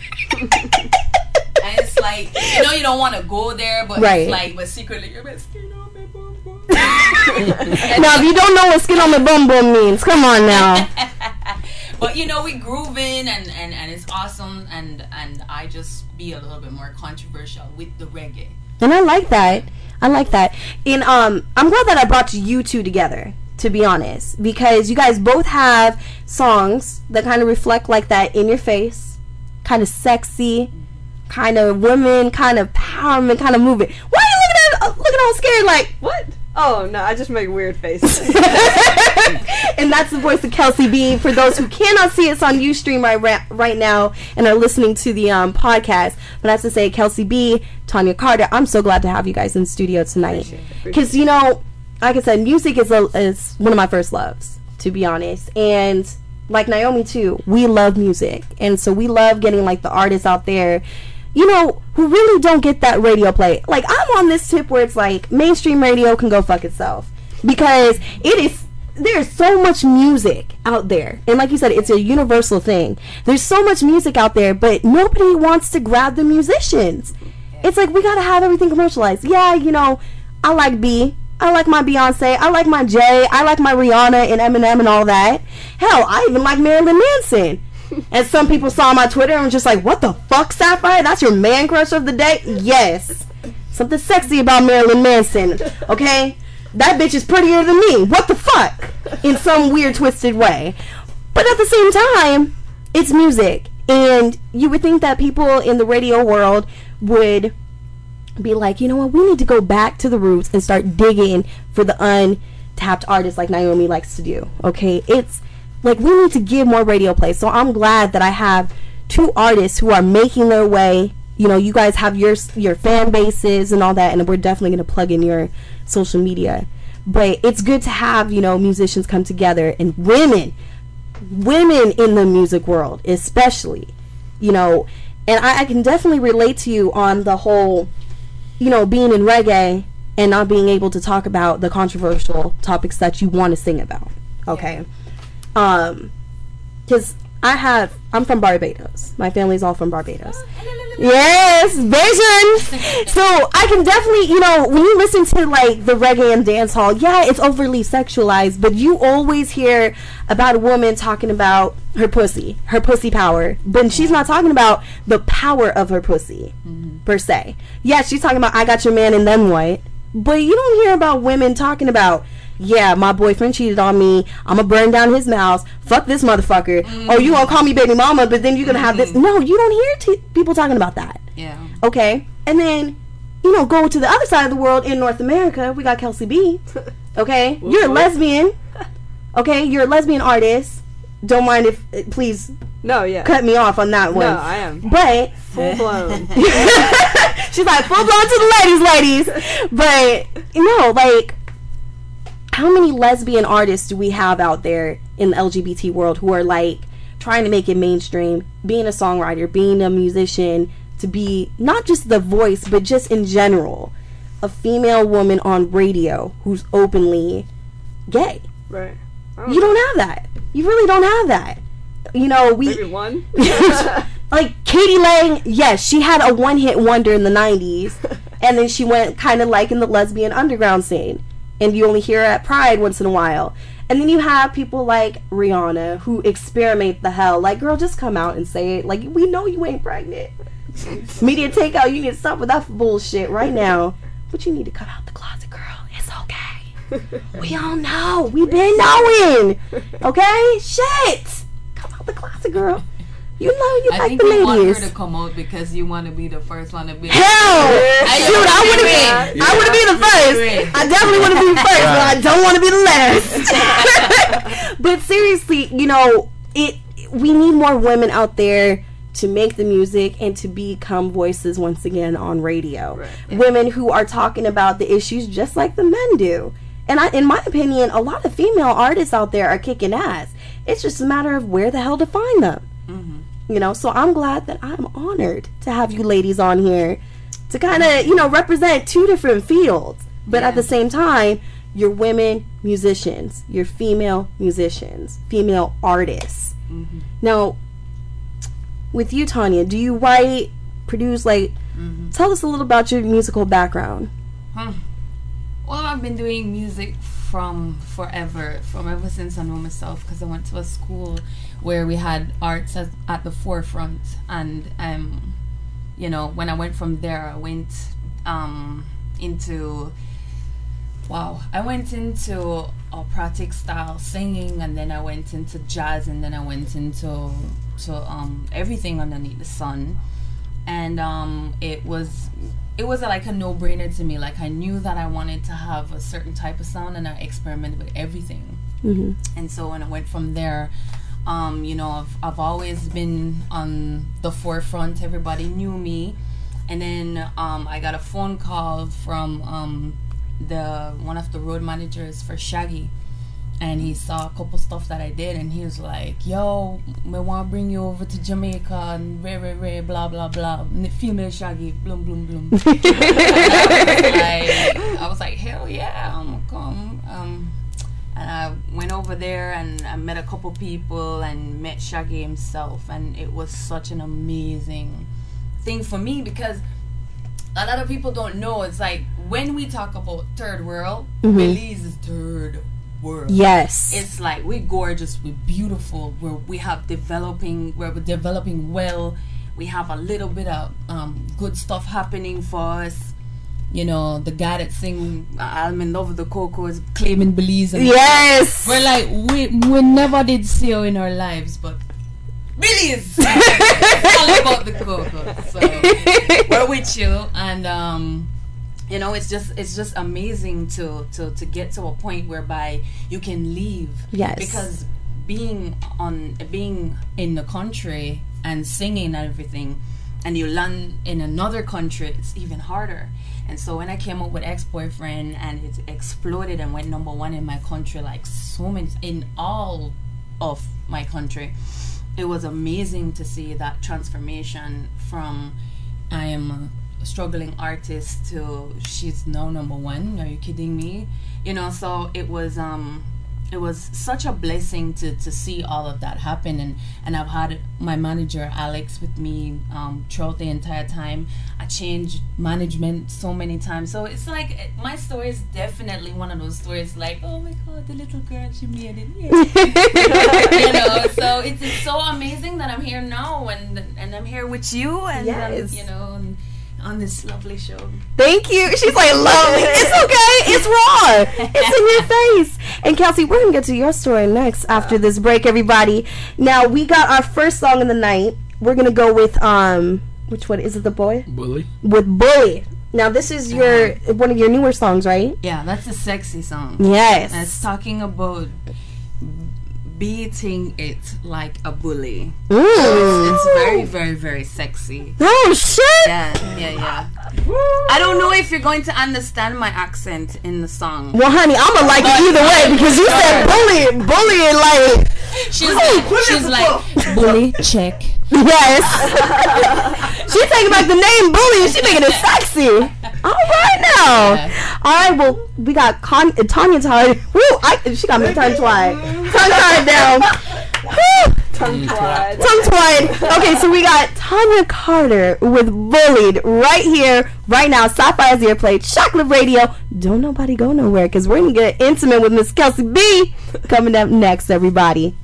And it's like, you know, you don't want to go there, but right. It's like, but secretly you're like, skin on my bum bum. Now, if you don't know what skin on my bum bum means, come on now. But you know, we grooving, and, and, and it's awesome, and and I just be a little bit more controversial with the reggae. And I like that. I like that. And um, I'm glad that I brought you two together, to be honest, because you guys both have songs that kind of reflect like that in your face, kind of sexy, kind of women, kind of empowerment, kind of movement. Why are you looking at uh, looking all scared like what? Oh no, I just make weird faces. And that's the voice of Kelsey B. For those who cannot see us on Ustream right right now and are listening to the um, podcast, but I have to say, Kelsey B, Tanya Carter, I'm so glad to have you guys in the studio tonight. Because, you know, like I said, music is, a, is one of my first loves, to be honest. And like Naomi, too, we love music. And so we love getting, like, the artists out there, you know, who really don't get that radio play. Like, I'm on this tip where it's like, mainstream radio can go fuck itself. Because it is, there's so much music out there. And like you said, it's a universal thing. There's so much music out there, but nobody wants to grab the musicians. It's like, we gotta have everything commercialized. Yeah, you know, I like B. I like my Beyonce. I like my Jay. I like my Rihanna and Eminem and all that. Hell, I even like Marilyn Manson. And some people saw my Twitter and were just like, what the fuck, Sapphire? That's your man crush of the day? Yes. Something sexy about Marilyn Manson, okay? That bitch is prettier than me. What the fuck? In some weird, twisted way. But at the same time, it's music. And you would think that people in the radio world would be like, you know what, we need to go back to the roots and start digging for the untapped artists like Naomi likes to do. Okay, it's like we need to give more radio play. So I'm glad that I have two artists who are making their way. You know, you guys have your your fan bases and all that, and we're definitely going to plug in your social media. But it's good to have, you know, musicians come together, and women, women in the music world especially, you know, and I, I can definitely relate to you on the whole, you know, being in reggae and not being able to talk about the controversial topics that you want to sing about. Okay. Yeah. Um, because I have, I'm from Barbados. My family's all from Barbados. Yes, vision. So I can definitely, you know, when you listen to like the reggae and dance hall, yeah, it's overly sexualized, but you always hear about a woman talking about her pussy, her pussy power, but she's not talking about the power of her pussy, mm-hmm. per se. Yeah, she's talking about I got your man and then what, but you don't hear about women talking about, yeah, my boyfriend cheated on me, I'm gonna burn down his mouse, fuck this motherfucker, mm-hmm. or you gonna call me baby mama, but then you're gonna have this. No, you don't hear t- people talking about that. Yeah. Okay, and then, you know, go to the other side of the world in North America, we got Kelsey B. Okay, you're a lesbian. Okay, you're a lesbian artist. Don't mind if, uh, please, no, yeah, cut me off on that one. No, I am. But full blown. She's like full blown to the ladies, ladies. But you know, like, how many lesbian artists do we have out there in the L G B T world who are like trying to make it mainstream, being a songwriter, being a musician, to be not just the voice, but just in general, a female woman on radio who's openly gay? Right. You don't have that. You really don't have that. You know, we maybe one. Like Katie Lang, yes, she had a one-hit wonder in the nineties, and then she went kind of like in the lesbian underground scene, and you only hear her at Pride once in a while. And then you have people like Rihanna who experiment the hell. Like, girl, just come out and say it. Like, we know you ain't pregnant. Media takeout, you need to stop with that bullshit right now. But you need to come out the closet, girl. It's okay. We all know. We been knowing. Okay? Shit. Come out the closet, girl. You know you I like think the you ladies. want her to come out because you want to be the first one to be. Hell, I shoot, I want to be. Yeah. I want to be the first. I definitely want to be the first, but I don't want to be the last. But seriously, you know, it. We need more women out there to make the music and to become voices once again on radio. Right. Women who are talking about the issues just like the men do. And I, in my opinion, a lot of female artists out there are kicking ass. It's just a matter of where the hell to find them. Mm-hmm. You know, so I'm glad that I'm honored to have you ladies on here to kind of, you know, represent two different fields. But yeah. At the same time, you're women musicians, you're female musicians, female artists. Mm-hmm. Now, with you, Tanya, do you write, produce, like, mm-hmm. tell us a little about your musical background. Hmm. Well, I've been doing music from forever, from ever since I know myself, because I went to a school where we had arts at, at the forefront, and um, you know, when I went from there, I went um, into wow, I went into operatic style singing, and then I went into jazz, and then I went into to um, everything underneath the sun, and um, it was. It was like a no-brainer to me. Like, I knew that I wanted to have a certain type of sound, and I experimented with everything. Mm-hmm. And so when I went from there, um, you know, I've, I've always been on the forefront. Everybody knew me. And then um, I got a phone call from um, the one of the road managers for Shaggy. And he saw a couple stuff that I did, and he was like, yo, we want to bring you over to Jamaica, and ray, ray, ray, blah, blah, blah, female Shaggy, bloom, bloom, bloom. I, was like, I was like, hell yeah, I'm going to come. Um, and I went over there, and I met a couple people, and met Shaggy himself, and it was such an amazing thing for me, because a lot of people don't know, it's like, when we talk about third world, mm-hmm. Belize is third world. Yes. It's like, we're gorgeous, we're beautiful, we're, we have developing, we're developing well, we have a little bit of um, good stuff happening for us. You know, the guy that sing I'm in Love with the Coco is claiming Belize. And yes. We're like, we we never did see her in our lives, but Belize. It's all about the cocoa. So we're with you, and um, you know, it's just it's just amazing to to to get to a point whereby you can leave. Yes. Because being on being in the country and singing and everything, and you land in another country, it's even harder. And so when I came up with Ex-Boyfriend and it exploded and went number one in my country, like so many in all of my country, it was amazing to see that transformation from I am a struggling artist to she's now number one. Are you kidding me? You know, so it was um it was such a blessing to, to see all of that happen, and, and I've had my manager Alex with me um, throughout the entire time. I changed management so many times, so it's like my story is definitely one of those stories like, oh my god, the little girl, she made it, yeah. You know, so it's, it's so amazing that I'm here now, and and I'm here with you, and Yes. um, you know, and on this lovely show. Thank you. She's like, lovely. It's okay. It's raw. It's in your face. And Kelsey, we're going to get to your story next after this break, everybody. Now, we got our first song of the night. We're going to go with, um, which one? Is it The Boy? Bully. With Bully. Now, this is your one of your newer songs, right? Yeah, that's a sexy song. Yes. That's talking about beating it like a bully. Ooh. It's, it's very, very, very sexy. Oh, shit. Yeah, yeah, yeah. I don't know if you're going to understand my accent in the song. Well, honey, I'm going to like it either way because you said bully. Bully and like... She's like, she's like, bully, check. Yes. She's taking back the name bully and she's making it sexy. All right now. Yeah. All right, well, we got Con- Tanya tired. Woo, I, she got me tongue tied. Tongue tied down. Woo. Tongue tied. Tongue tied. Okay, so we got Tanya Carter with Bullied right here, right now. Sapphire's Earplay, Chocolate Radio. Don't nobody go nowhere because we're going to get intimate with Miss Kelsey B coming up next, everybody.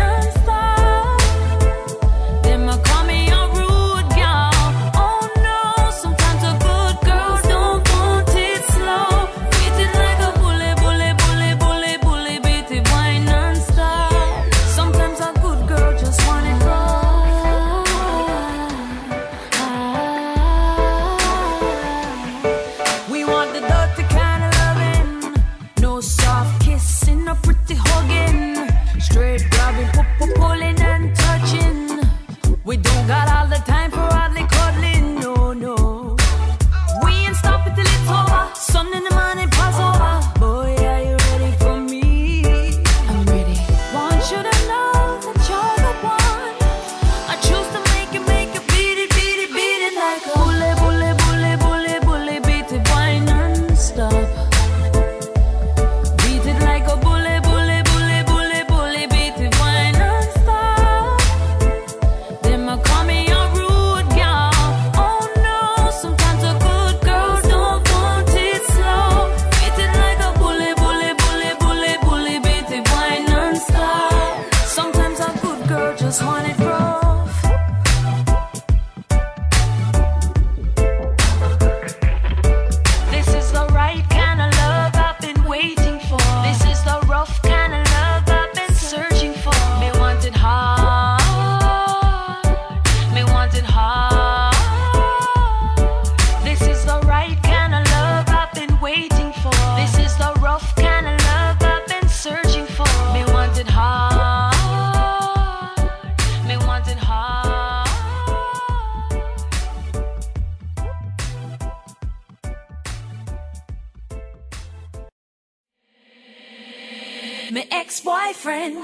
Them a call me a rude girl. Oh no. my ex-boyfriend.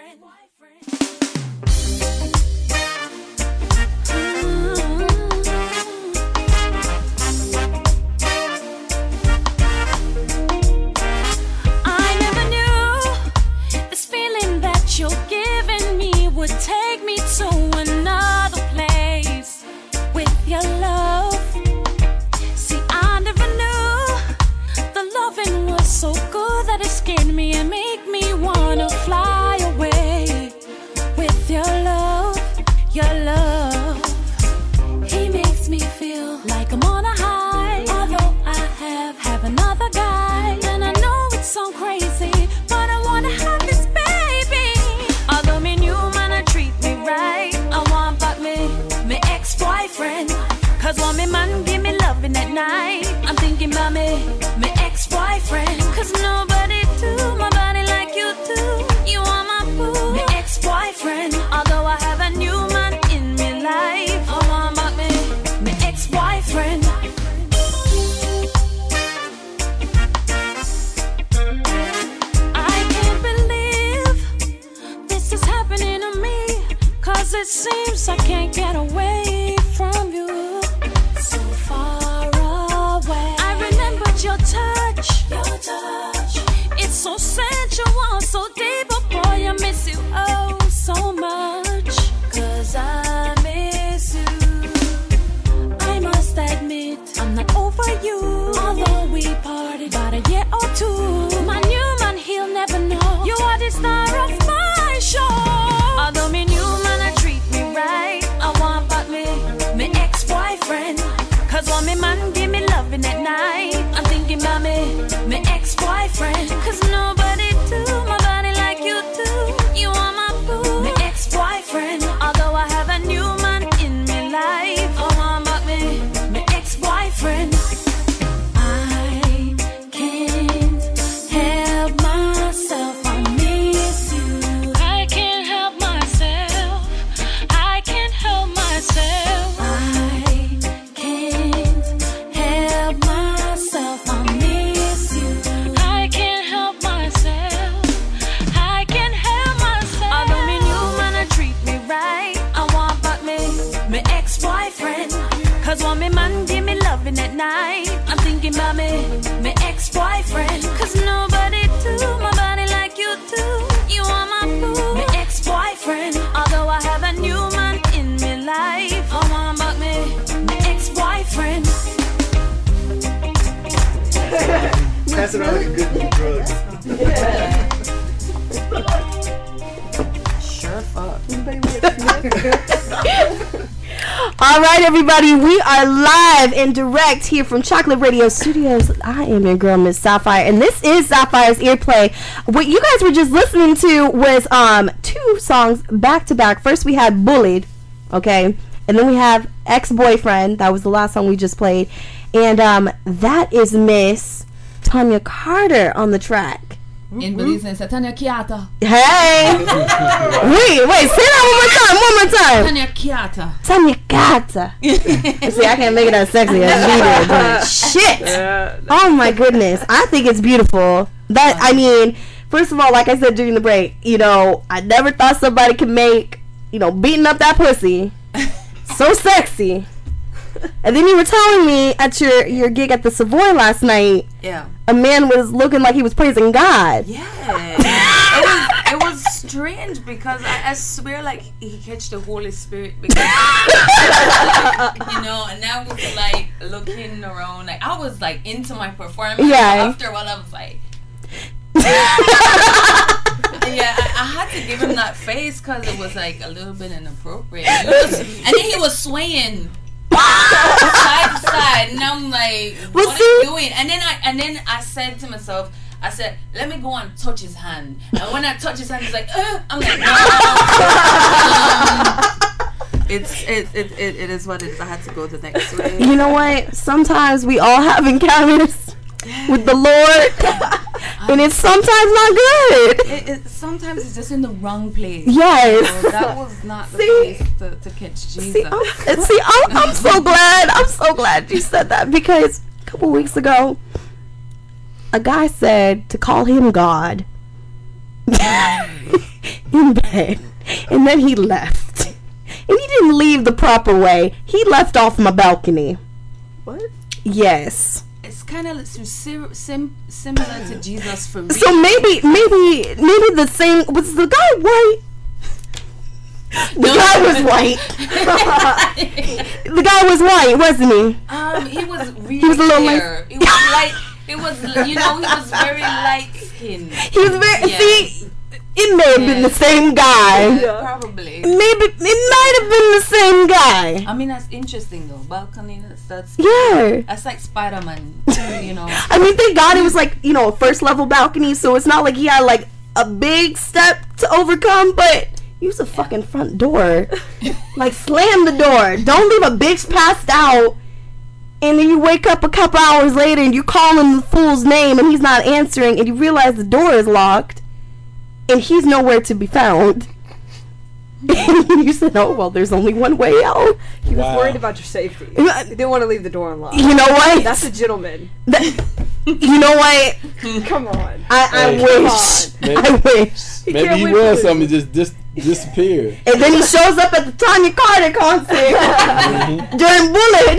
You're giving me would take me to another place with your love. See, I never knew the loving was so good that it scared me and made me wanna fly away with your love, your love. He makes me feel like I'm on a high, although I have have another guy, and I know it sounds crazy, but I wanna have this baby. Although me new man a treat me right, I want back me, me ex-boyfriend. Cause when me man give me loving at night, I'm thinking about me, me ex-boyfriend. Cause nobody do my body like you do. You are my boo, me ex-boyfriend. Although I have a new man in me life, I want back me, me ex-boyfriend. Cause it seems I can't get away from you. So far away. I remembered your touch. Your touch. It's so sensual, so deep. Oh boy, I miss you oh so much. Cause I miss you. I must admit, I'm not over you. Although we parted about a year or two. My new man, he'll never know. You are the star of my show. Although me new man, I treat me right. I want back me, me ex-boyfriend. Cause when me man give me loving at night, I'm thinking about me, me ex-boyfriend. Cause nobody do my body like you do. You are my boo, me ex-boyfriend. Although I have a new man in me life, I want back me, me ex-boyfriend. I can't help myself, I miss you. I can't help myself. I can't help myself. I can't help myself. I miss you. I can't help myself. I can't help myself. Although me new man a treat me right, I want back me, me ex-boyfriend. Cause when me man give me loving at night, I'm thinking about me, me ex-boyfriend. Cause nobody do my body like you do. You are my boo, me ex-boyfriend. Although I have a new man in me life, I want back me, me ex-boyfriend. Passing out like a good new drugs. Yeah. Sure fuck. All right, everybody, we are live and direct here from Chocolate Radio Studios. I am your girl, Miss Sapphire, and this is Sapphire's Earplay. What you guys were just listening to was um two songs back to back. First, we had Bullied, okay, and then we have Ex-Boyfriend. That was the last song we just played, and um that is Miss Tanya Carter on the track. In Belize, Tanya Kiata. Hey! wait, wait, say that one more time, one more time. Tanya Kiata. Tanya Kiata. See, I can't make it as sexy as she did, but shit. Oh my goodness. I think it's beautiful. That, I mean, first of all, like I said during the break, you know, I never thought somebody could make, you know, beating up that pussy so sexy. And then you were telling me at your, your gig at the Savoy last night, yeah, a man was looking like he was praising God. Yeah. it, was, it was strange because I, I swear like he catch the Holy Spirit because, you know, and I was like looking around, like I was like into my performance. Yeah. After a while I was like, yeah, I, I had to give him that face because it was like a little bit inappropriate. Was, and then he was swaying side to side, and I'm like, well, what see? are you doing? And then I and then I said to myself, I said, let me go and touch his hand. And when I touch his hand, he's like, uh, I'm like, no. um, it's it, it it it is what it is. I had to go the next way. You know what? Sometimes we all have encounters with the Lord, and it's sometimes not good. It, it, sometimes it's just in the wrong place. Yes. So that was not the see, place to, to catch Jesus. See, I'm, see I'm, I'm so glad. I'm so glad you said that because a couple weeks ago, a guy said to call him God in bed, and then he left. And he didn't leave the proper way. He left off my balcony. What? Yes. It's kind of sim- sim- similar to Jesus for me. So maybe, maybe, maybe the same. Was the guy white? The No. guy was white. The guy was white, wasn't he? Um, he was really He was a little clear. It was like it was, you know, he was very light skinned. He was very. Yeah. See, it may have been the same guy. Yeah, probably. Maybe it might have been the same guy. I mean, that's interesting though. Balcony, that's, that's Yeah. That's like Spider Man, you know. I mean, thank God it was like, you know, a first level balcony, so it's not like he had like a big step to overcome, but use a fucking front door. Like, slam the door. Don't leave a bitch passed out, and then you wake up a couple hours later and you call him the fool's name and he's not answering, and you realize the door is locked and he's nowhere to be found. And you said, oh, well, there's only one way out. He was Wow. worried about your safety. He didn't want to leave the door unlocked. You know what? That's a gentleman. That, you know what? Come on. I, I Hey. wish. Maybe- I wish. He Maybe can't he wait was for something just dis- disappeared. And then he shows up at the Tanya Carter concert during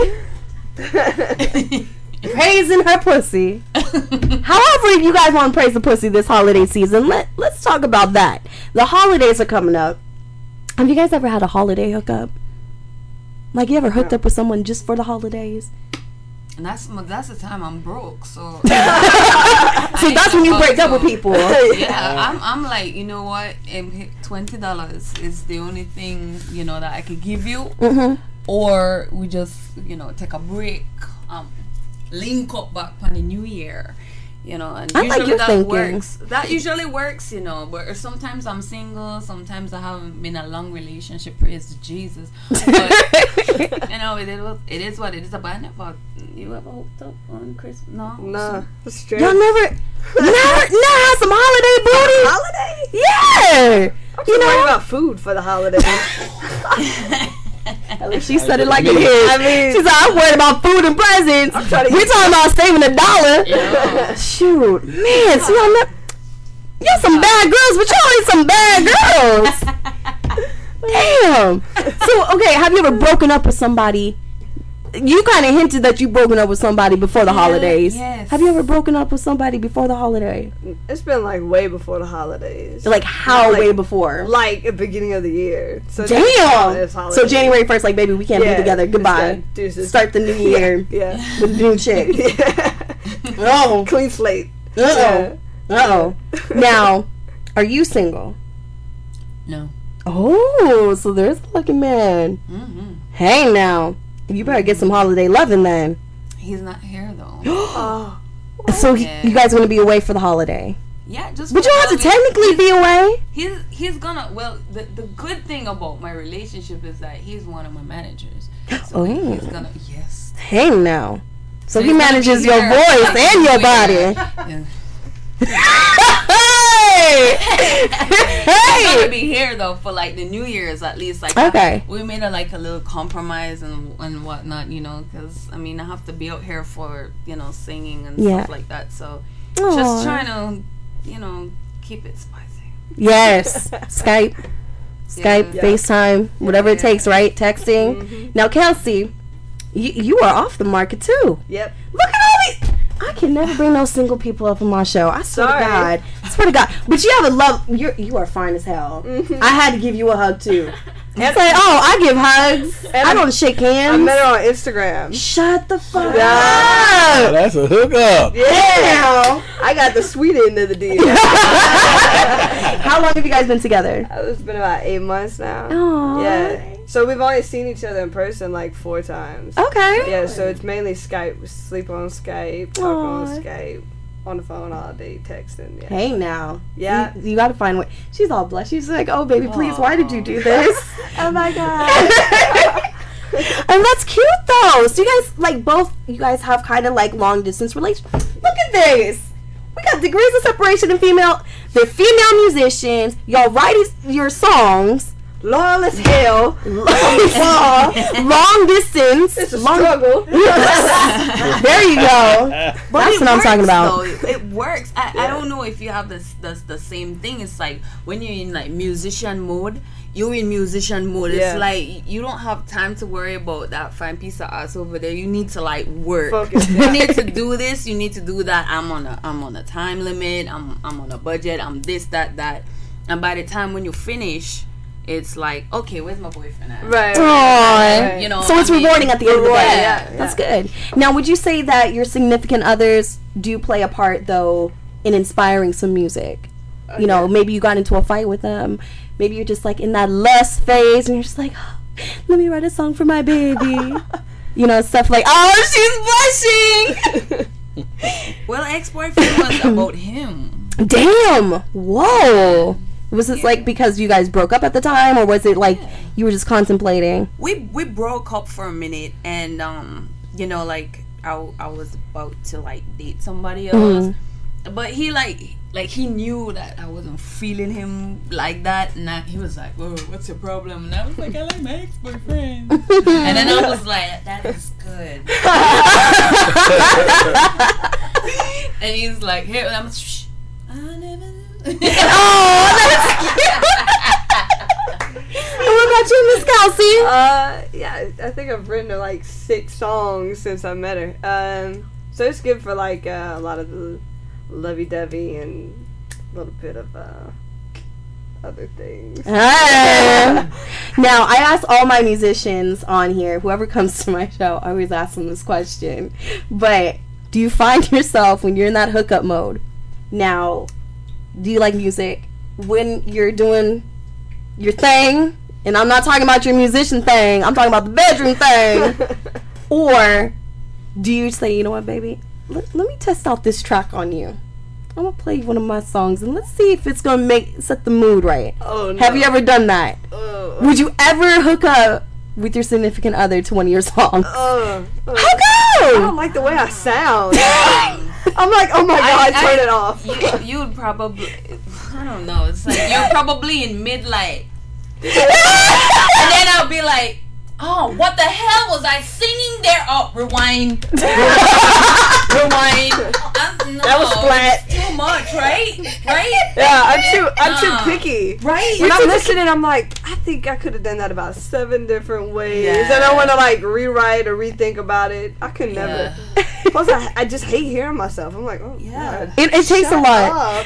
Bullet, praising her pussy. However, if you guys want to praise the pussy this holiday season, let let's talk about that. The holidays are coming up. Have you guys ever had a holiday hookup? Like, you ever hooked up with someone just for the holidays? And that's that's the time I'm broke, so. So that's when you break up with people. Yeah, I'm I'm like, you know what? Twenty dollars is the only thing, you know, that I could give you, Mm-hmm. or we just, you know, take a break, um, link up back on the new year, you know, and I like usually your that thinking. works. That usually works, you know. But sometimes I'm single, sometimes I haven't been in a long relationship. Praise Jesus. But you know, it is what it is. What it is. But I never. You ever hooked up on Christmas? No. Nah, that's straight. Y'all never, never, never had some holiday booty? Holiday? Yeah. I'm You you worried know, about food for the holidays. she said it like I it mean- is. I mean- She's like, I'm worried about food and presents. trying to We're get- talking about saving a dollar. Yeah. Shoot, man, so y'all never. Y'all some bad girls, but y'all ain't some bad girls. Damn. So, okay, have you ever broken up with somebody? You kind of hinted that you broken up with somebody before the Yeah, holidays. yes. Have you ever broken up with somebody before the holiday? It's been like way before the holidays. Like, how Like- way before? Like at the beginning of the year. So Damn. it's holidays. So January first, like, baby, we can't Yeah, be together. it's Goodbye. done. Deuces. Start the new year Yeah. with a new chick. Yeah. Oh. Clean slate. Uh oh. Uh oh. Now, are you single? No. Oh, so there's a lucky man. Mm-hmm. Hey, now. You better get some holiday loving then. He's not here though. Oh. So he, Yeah. you guys are going to be away for the holiday. Yeah, just. But you don't have to well, technically be away. He's he's gonna. Well, the the good thing about my relationship is that he's one of my managers. So Oh. he's gonna. Yes. Hey, now. So, So he he's gonna manages be your here. voice and your body. Yeah. Hey! He's gonna Hey! be here though for like the New Year's at least. Like Okay. we made a like a little compromise and and whatnot, you know, because I mean I have to be out here for you know singing and Yeah. stuff like that. So Aw. just trying to you know keep it spicy. Yes. Skype. Skype, Yeah. FaceTime, whatever it Yeah. takes, right? Texting. Mhm. Now, Kelsey, you, you are off the market too. Yep. Look at all these. I can never bring no single people up on my show. I swear Sorry. to God. I swear to God. But you have a love. You're, you are fine as hell. Mhm. I had to give you a hug too. It's like, oh, I give hugs. And I don't shake I hands. met her on Instagram. Shut the fuck Yeah. Oh, up. that's a hookup. Yeah. I got the sweet end of the deal. How long have you guys been together? It's been about eight months now. Aww. Yeah. So we've only seen each other in person like four times. Okay. Yeah, so it's mainly Skype. We sleep on Skype, talk on Aw. Skype, on the phone all day, texting. Yeah. Hey now. Yeah. You, you gotta find a way. She's all blushed. She's like, oh baby, please, why did you do this? Oh my god. And that's cute though. So you guys like both you guys have kind of like long distance relations. Look at this. We got degrees of separation in female. They're female musicians. Y'all write his- your songs. loyal as hell. Long distance. It's a long- struggle. There you go. But That's it what I'm works, talking about. though. It, it works. I, I don't know if you have this, this the same thing. It's like when you're in like musician mode, you're in musician mode. Yeah. It's like you don't have time to worry about that fine piece of ass over there. You need to like work. Focus. You need to do this. You need to do that. I'm on a I'm on a time limit. I'm I'm on a budget. I'm this that that. And by the time when you finish, it's like, okay, where's my boyfriend at? Right. Aww. You know, So it's I mean, rewarding at the end of the day. rewarding, yeah, That's good. Now, would you say that your significant others do play a part, though, in inspiring some music? You know, maybe you got into a fight with them. Maybe you're just like in that lust phase, and you're just like, oh, let me write a song for my baby. You know, stuff like, oh, she's blushing. Well, ex-boyfriend was about him. Damn. Whoa. Was it like because you guys broke up at the time, or was it like you were just contemplating? We we broke up for a minute, and um, you know, like I I was about to like date somebody else, Mm-hmm. but he like like he knew that I wasn't feeling him like that, and I, he was like, "Whoa, what's your problem?" And I was like, "I like my ex-boyfriend," and then I was like, "That is good." And he's like, "Hey," and I'm shh, I never. Oh, that's cute. What about you, Miss Kelsey? Uh, yeah, I think I've written like six songs since I met her. Um, so it's good for like uh, a lot of the lovey-dovey and a little bit of uh, other things. Ah. Now, I ask all my musicians on here, whoever comes to my show, I always ask them this question. But do you find yourself when you're in that hookup mode? Now, do you like music when you're doing your thing? And I'm not talking about your musician thing. I'm talking about the bedroom thing. Or do you say, you know what, baby? Let, let me test out this track on you. I'm going to play one of my songs and let's see if it's going to make set the mood right. Oh, no. Have you ever done that? Uh, Would you ever hook up with your significant other to one of your songs? Uh, uh, How I come? don't like the way I sound. I'm like, oh my god, I- turn I- it off. You, you would probably, I don't know. It's like you're probably in midlife, and then I'll be like, "Oh, what the hell was I singing there?" Oh, rewind, rewind. Uh, no, That was flat. it's too much, right? Right? Yeah, I'm too, I'm Uh, too picky. Right? When I'm listening, I'm like, I think I could have done that about seven different ways, Yeah. and I want to like rewrite or rethink about it. I could never. Plus, I, I just hate hearing myself. I'm like, oh Yeah. God. It, it takes a Shut lot. up.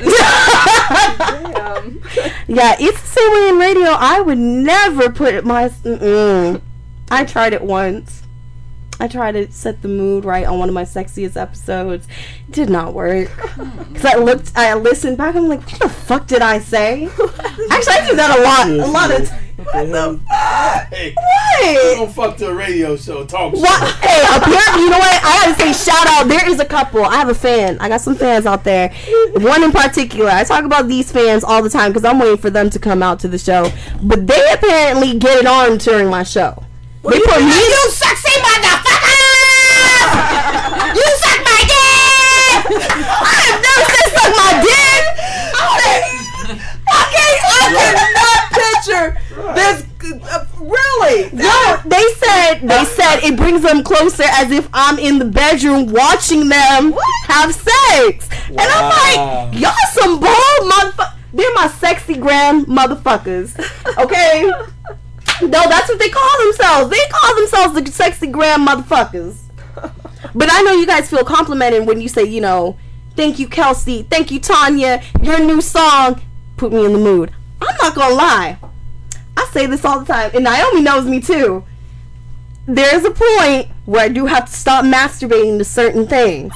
Damn. Yeah, it's the same way in radio. I would never put my. Mm-mm. I tried it once. I tried to set the mood right on one of my sexiest episodes. It did not work. Because I looked, I listened back. I'm like, what the fuck did I say? Actually, I do that a lot. A lot of. What the fuck? Hey, What? don't fuck to a radio show. Talk shit. What? Hey, apparently, you know what? I gotta say, shout out. There is a couple. I have a fan. I got some fans out there. One in particular. I talk about these fans all the time because I'm waiting for them to come out to the show. But they apparently get it on during my show. They put me. You sexy motherfucker! You suck my dick! I have never said suck my dick. Okay, I cannot picture this. Uh, really? No, they said they said it brings them closer as if I'm in the bedroom watching them have sex, and I'm like, y'all some bold motherfuckers. They're my sexy grand motherfuckers. Okay. No, that's what they call themselves. They call themselves the sexy grand motherfuckers. But I know you guys feel complimented when you say, you know, thank you, Kelsey. Thank you, Tanya. Your new song put me in the mood. I'm not gonna lie. I say this all the time, and Naomi knows me too. There's a point where I do have to stop masturbating to certain things.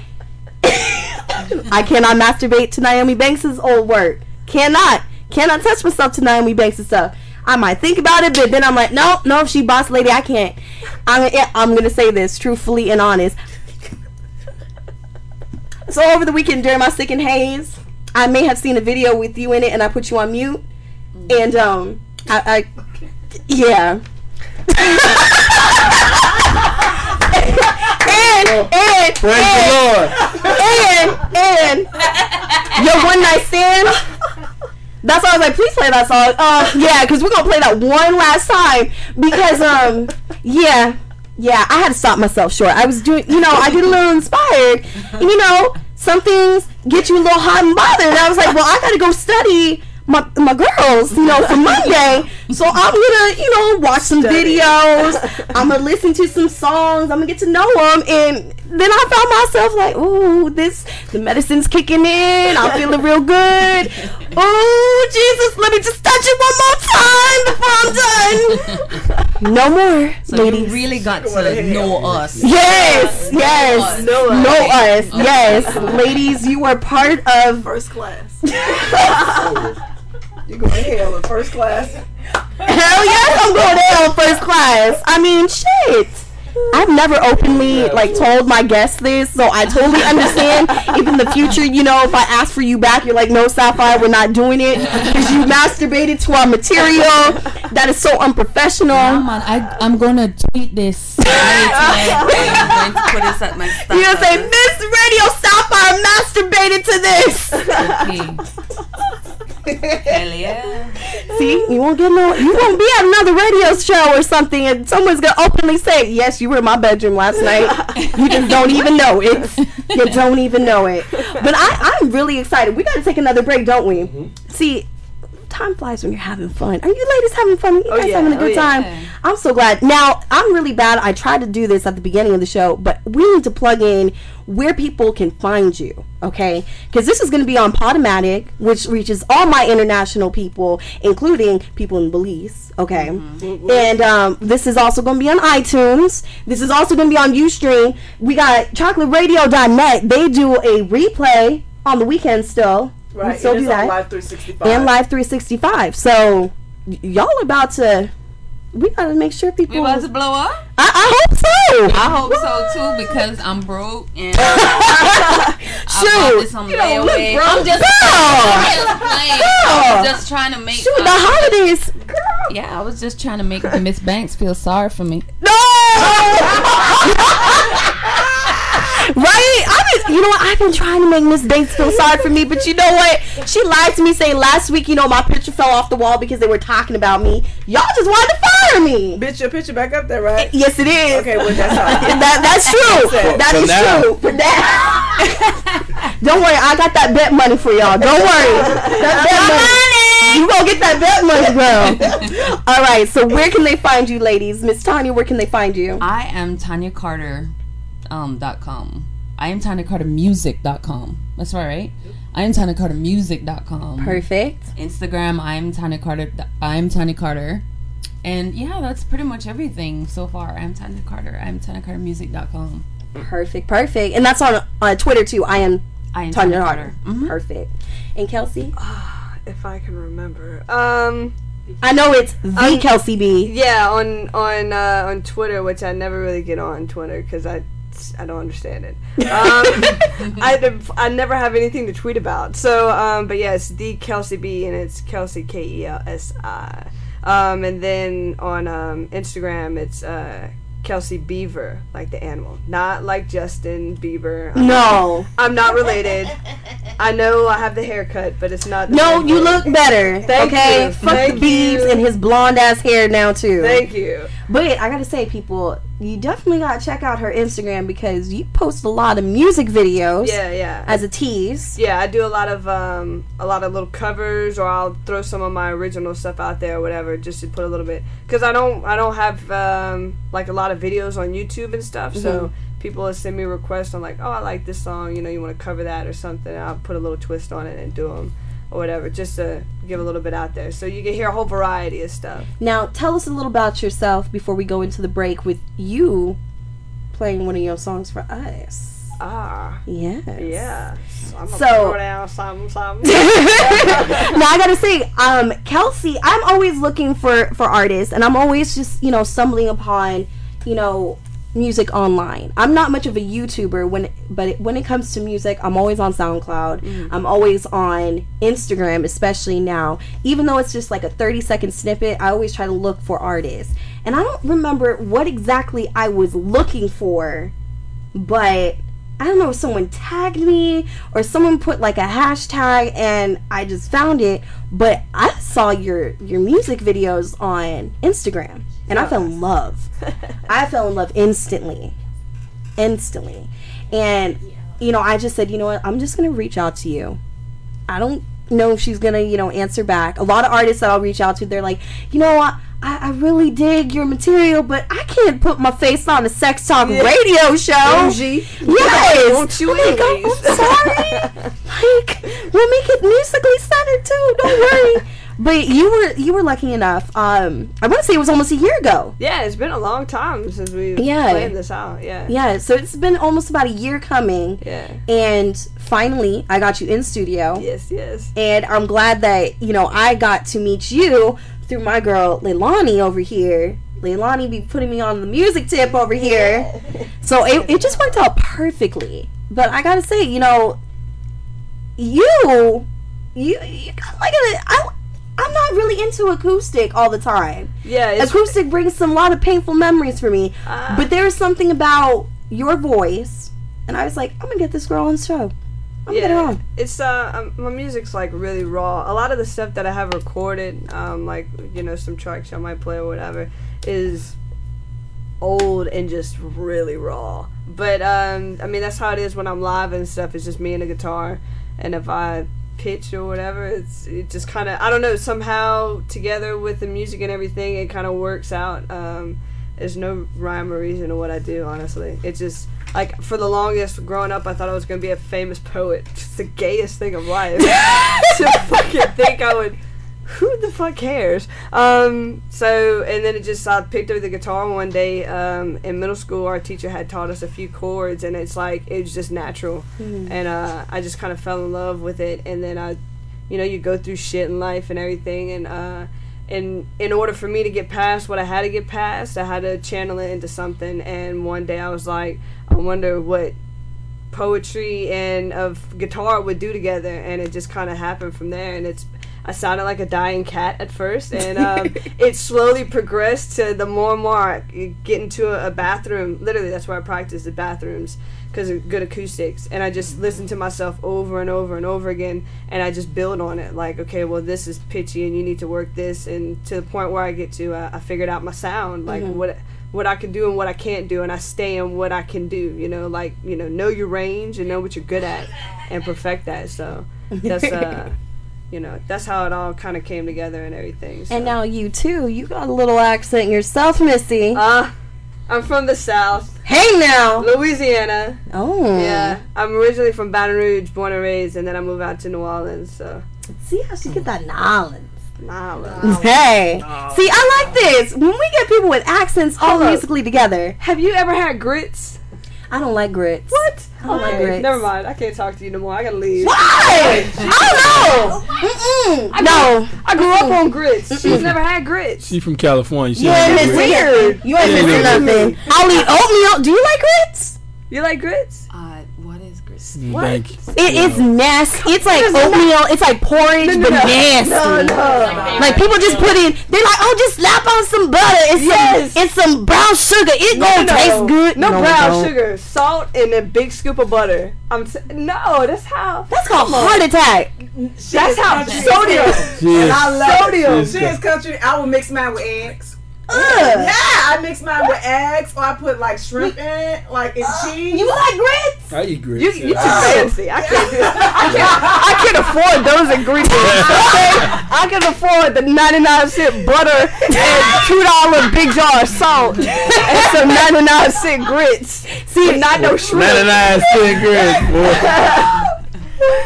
I cannot masturbate to Naomi Banks' old work. Cannot. Cannot touch myself to Naomi Banks' stuff. I might think about it, but then I'm like, no, no, if she boss lady, I can't. I'm, I'm going to say this truthfully and honest. So over the weekend during my sick and haze, I may have seen a video with you in it, and I put you on mute. And, um, I, I yeah. and, and, Praise and, the Lord. and, and, your one night stand, that's all was like, please play that song. Uh, yeah, because we're gonna play that one last time because um, yeah, yeah, I had to stop myself short. I was doing, you know, I get a little inspired, and, you know, some things get you a little hot and bothered. And I was like, well, I gotta go study my my girls, you know, for Monday. So I'm gonna, you know, watch some Study. videos. I'm gonna listen to some songs. I'm gonna get to know them, and then I found myself like, ooh, this the medicine's kicking in. I'm feeling real good. Oh Jesus, let me just touch it one more time before I'm done. No more, So ladies. you really got to know us. Yes, yes, Know us. know us. Yes, ladies, you are part of First class. You going to hell in first class? Hell yes, I'm going to hell first class. I mean, shit. I've never openly like told my guests this, so I totally understand. If in the future, you know, if I ask for you back, you're like, no, Sapphire, we're not doing it because you masturbated to our material. That is so unprofessional. Oh, man, I, I'm going to tweet this. I'm going to put this at my stuff. You're gonna say, Miss Radio Sapphire masturbated to this. Hell yeah. See, you won't get no. You won't be at another radio show or something, and someone's gonna openly say, "Yes, you were in my bedroom last night." You just don't even know it. You don't even know it. But I, I'm really excited. We got to take another break, don't we? Mm-hmm. See, time flies when you're having fun. Are you ladies having fun? Are you Oh, guys yeah. having a good Oh, yeah. time? I'm so glad. Now, I'm really bad. I tried to do this at the beginning of the show, but we need to plug in where people can find you, okay? Because this is going to be on Podomatic, which reaches all my international people, including people in Belize, okay? Mm-hmm. And um, this is also going to be on iTunes. This is also going to be on Ustream. We got chocolate radio dot net. They do a replay on the weekend still. Right. We still and do it's on that. Live three sixty-five. And Live three sixty-five. So, y- y'all about to... We gotta make sure people... We about to blow up? I, I hope so. I hope so too because I'm broke and I bought Shoot. this on You don't look layaway. broke. I'm just, Girl. I'm just playing. Girl. I was just trying to make Shoot, uh, the holidays. Yeah, I was just trying to make Miss Banks feel sorry for me. No! Right? I've been, you know what? I've been trying to make Miss Banks feel sorry for me, but you know what? She lied to me saying last week, you know, my picture fell off the wall because they were talking about me. Y'all just wanted to fire me. Bitch, your picture back up there, right? Yes, it is. Okay, well, that's all right. that, that's true. For- That for is now. true. For that. Don't worry, I got that bet money for y'all. Don't worry. That bet money. You gonna get that bet money, girl. All right. So where can they find you, ladies? Miss Tanya, where can they find you? I am Tanya Carter um, dot com. I am Tanya Carter Music dot com. That's right, right? I am Tanya Carter Music dot com. Perfect. Instagram, I am Tanya Carter. I am Tanya Carter. And yeah, that's pretty much everything so far. I am Tanya Carter. I am Tanya Carter Music dot com. Perfect. Perfect. And that's on uh, Twitter too. I am, I am Tanya Tanya Carter. Carter. Mhm. Perfect. And Kelsey? If I can remember. Um, I know it's the Um, Kelsey B. yeah, on on uh, on Twitter, which I never really get on Twitter because I I don't understand it. Um, I I never have anything to tweet about. So, um, but yeah, it's the Kelsey B, and it's Kelsey K E L S I. Um, and then on um, Instagram, it's uh, Kelsey Beaver, like the animal, not like Justin Bieber. I'm No. not, I'm not related. I know I have the haircut, but it's not. The No, same you thing. look better. Thank okay? you. Fuck Thank the Biebs you. and his blonde ass hair now too. Thank you. But I gotta say, people, you definitely gotta check out her Instagram because you post a lot of music videos. Yeah, yeah. As a tease. Yeah, I do a lot of um, a lot of little covers, or I'll throw some of my original stuff out there, or whatever, just to put a little bit. Because I don't, I don't have um, like a lot of videos on YouTube and stuff. So people will send me requests on like, oh, I like this song. You know, you want to cover that or something? And I'll put a little twist on it and do them or whatever, just to give a little bit out there, so you can hear a whole variety of stuff. Now, tell us a little about yourself before we go into the break with you playing one of your songs for us. Ah. Yes. Yeah. So I'm gonna So- throw down something, something. Now I gotta say, um, Kelsey, I'm always looking for for artists, and I'm always just you know stumbling upon you know music online. I'm not much of a YouTuber when, but it, when it comes to music, I'm always on SoundCloud. Mm-hmm. I'm always on Instagram, especially now. Even though it's just like a thirty second snippet, I always try to look for artists, and I don't remember what exactly I was looking for, but I don't know if someone tagged me or someone put like a hashtag and I just found it, but I saw your your music videos on Instagram and I fell in love. I fell in love instantly. Instantly. And you know, I just said, you know what, I'm just gonna reach out to you. I don't know if she's gonna, you know, answer back. A lot of artists that I'll reach out to, they're like, you know what, I, I really dig your material, but I can't put my face on a sex talk Yeah. radio show. Bougie. Yes. Won't you I'm, like, I'm, anyways? I'm sorry. Like, we'll make it musically centered too. Don't worry. But you were you were lucky enough. Um, I want to say it was almost a year ago. Yeah, it's been a long time since we Yeah. planned this out. Yeah. Yeah, so it's been almost about a year coming. Yeah. And finally, I got you in studio. Yes, yes. And I'm glad that, you know, I got to meet you through my girl, Leilani, over here. Leilani be putting me on the music tip over here. So it, it just worked out perfectly. But I gotta say, you know, you, you, you got like a, I, I'm not really into acoustic all the time. Yeah, it's, Acoustic brings some lot of painful memories for me. Ah. But there's something about your voice, and I was like, I'm gonna get this girl on the show. I'm gonna get her on. It's uh, um, my music's like really raw. A lot of the stuff that I have recorded, um, like you know, some tracks I might play or whatever, is old and just really raw. But um, I mean, that's how it is when I'm live and stuff. It's just me and a guitar, and if I pitch or whatever, it's it just kind of, I don't know, somehow together with the music and everything, it kind of works out. Um, there's no rhyme or reason to what I do, honestly. It just, like, for the longest growing up, I thought I was going to be a famous poet. Just the gayest thing of life. To fucking think I would, who the fuck cares? Um, so, and then it just, I picked up the guitar one day. Um, in middle school, our teacher had taught us a few chords, and it's like, it was just natural. Mm. And uh, I just kind of fell in love with it. And then I, you know, you go through shit in life and everything, and uh, and in order for me to get past what I had to get past, I had to channel it into something. And one day I was like, I wonder what poetry and of guitar would do together, and it just kind of happened from there. And it's, I sounded like a dying cat at first, and um, it slowly progressed to the more and more I get into a, a bathroom. Literally, that's where I practice, the bathrooms, because of good acoustics. And I just listen to myself over and over and over again, and I just build on it. Like, okay, well, this is pitchy, and you need to work this. And to the point where I get to, uh, I figured out my sound, like Mhm. what what I can do and what I can't do, and I stay in what I can do. You know, like, you know, know your range and know what you're good at, and perfect that. So that's uh. You know, that's how it all kind of came together and everything. So. And now you too, you got a little accent yourself, Missy. Uh, I'm from the South. Hey now! Louisiana. Oh. Yeah. I'm originally from Baton Rouge, born and raised, and then I moved out to New Orleans, so. See how she get that knowledge. Knowledge. Hey. See, I like this. When we get people with accents all Hold up. musically together. Have you ever had grits? I don't like grits. What? I don't like Okay, grits. never mind. I can't talk to you no more. I gotta leave. Why? I don't know. Mm-mm. I No. Grew, I grew up on grits. She's never had grits. She from California. She You don't ain't get missing grits. weird. You ain't Yeah, missing yeah. nothing. I'll eat oatmeal. Do you like grits? You like grits? Uh, what is grits? What? Thank you. It, it's nasty. It's like oatmeal. It's like porridge, No, no, but no. nasty. No, no. Like people just put in. They're like, oh, just slap on some butter and some Yes. and some brown sugar. It No, gonna no. taste good. No, it brown don't. sugar, salt, and a big scoop of butter. I'm t- no, that's how. That's called Come on. heart attack. That's how country. sodium. She is- And I love Sodium. it. She is country. I would mix mine with eggs. Ugh. Yeah, I mix mine with eggs, or I put like shrimp in it, like in cheese. You like grits? I eat grits. You, you too yeah. fancy. I can't do. I can't. I can't afford those ingredients. Okay? I can afford the ninety-nine cent butter and two dollar big jar of salt and some ninety-nine cent grits. See, not no shrimp. ninety-nine cent grits, boy.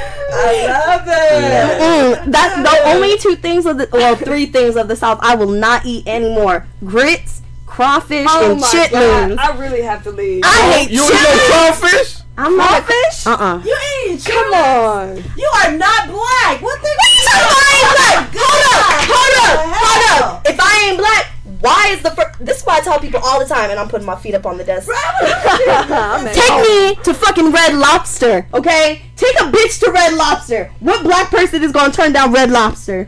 I love it. Mm, that's the only two things of the well, three things of the South I will not eat anymore: grits, crawfish, Oh and my chitlins. God, I really have to leave. I hate You want no chitlins. crawfish? I'm not. Crawfish? Uh uh You ain't Come on. You are not black. What the? Hold up! Hold up! Hold up! If I ain't black, why is the first? This is why I tell people all the time, and I'm putting my feet up on the desk. I'm at Take home. me to fucking Red Lobster, okay? Take a bitch to Red Lobster. What black person is gonna turn down Red Lobster?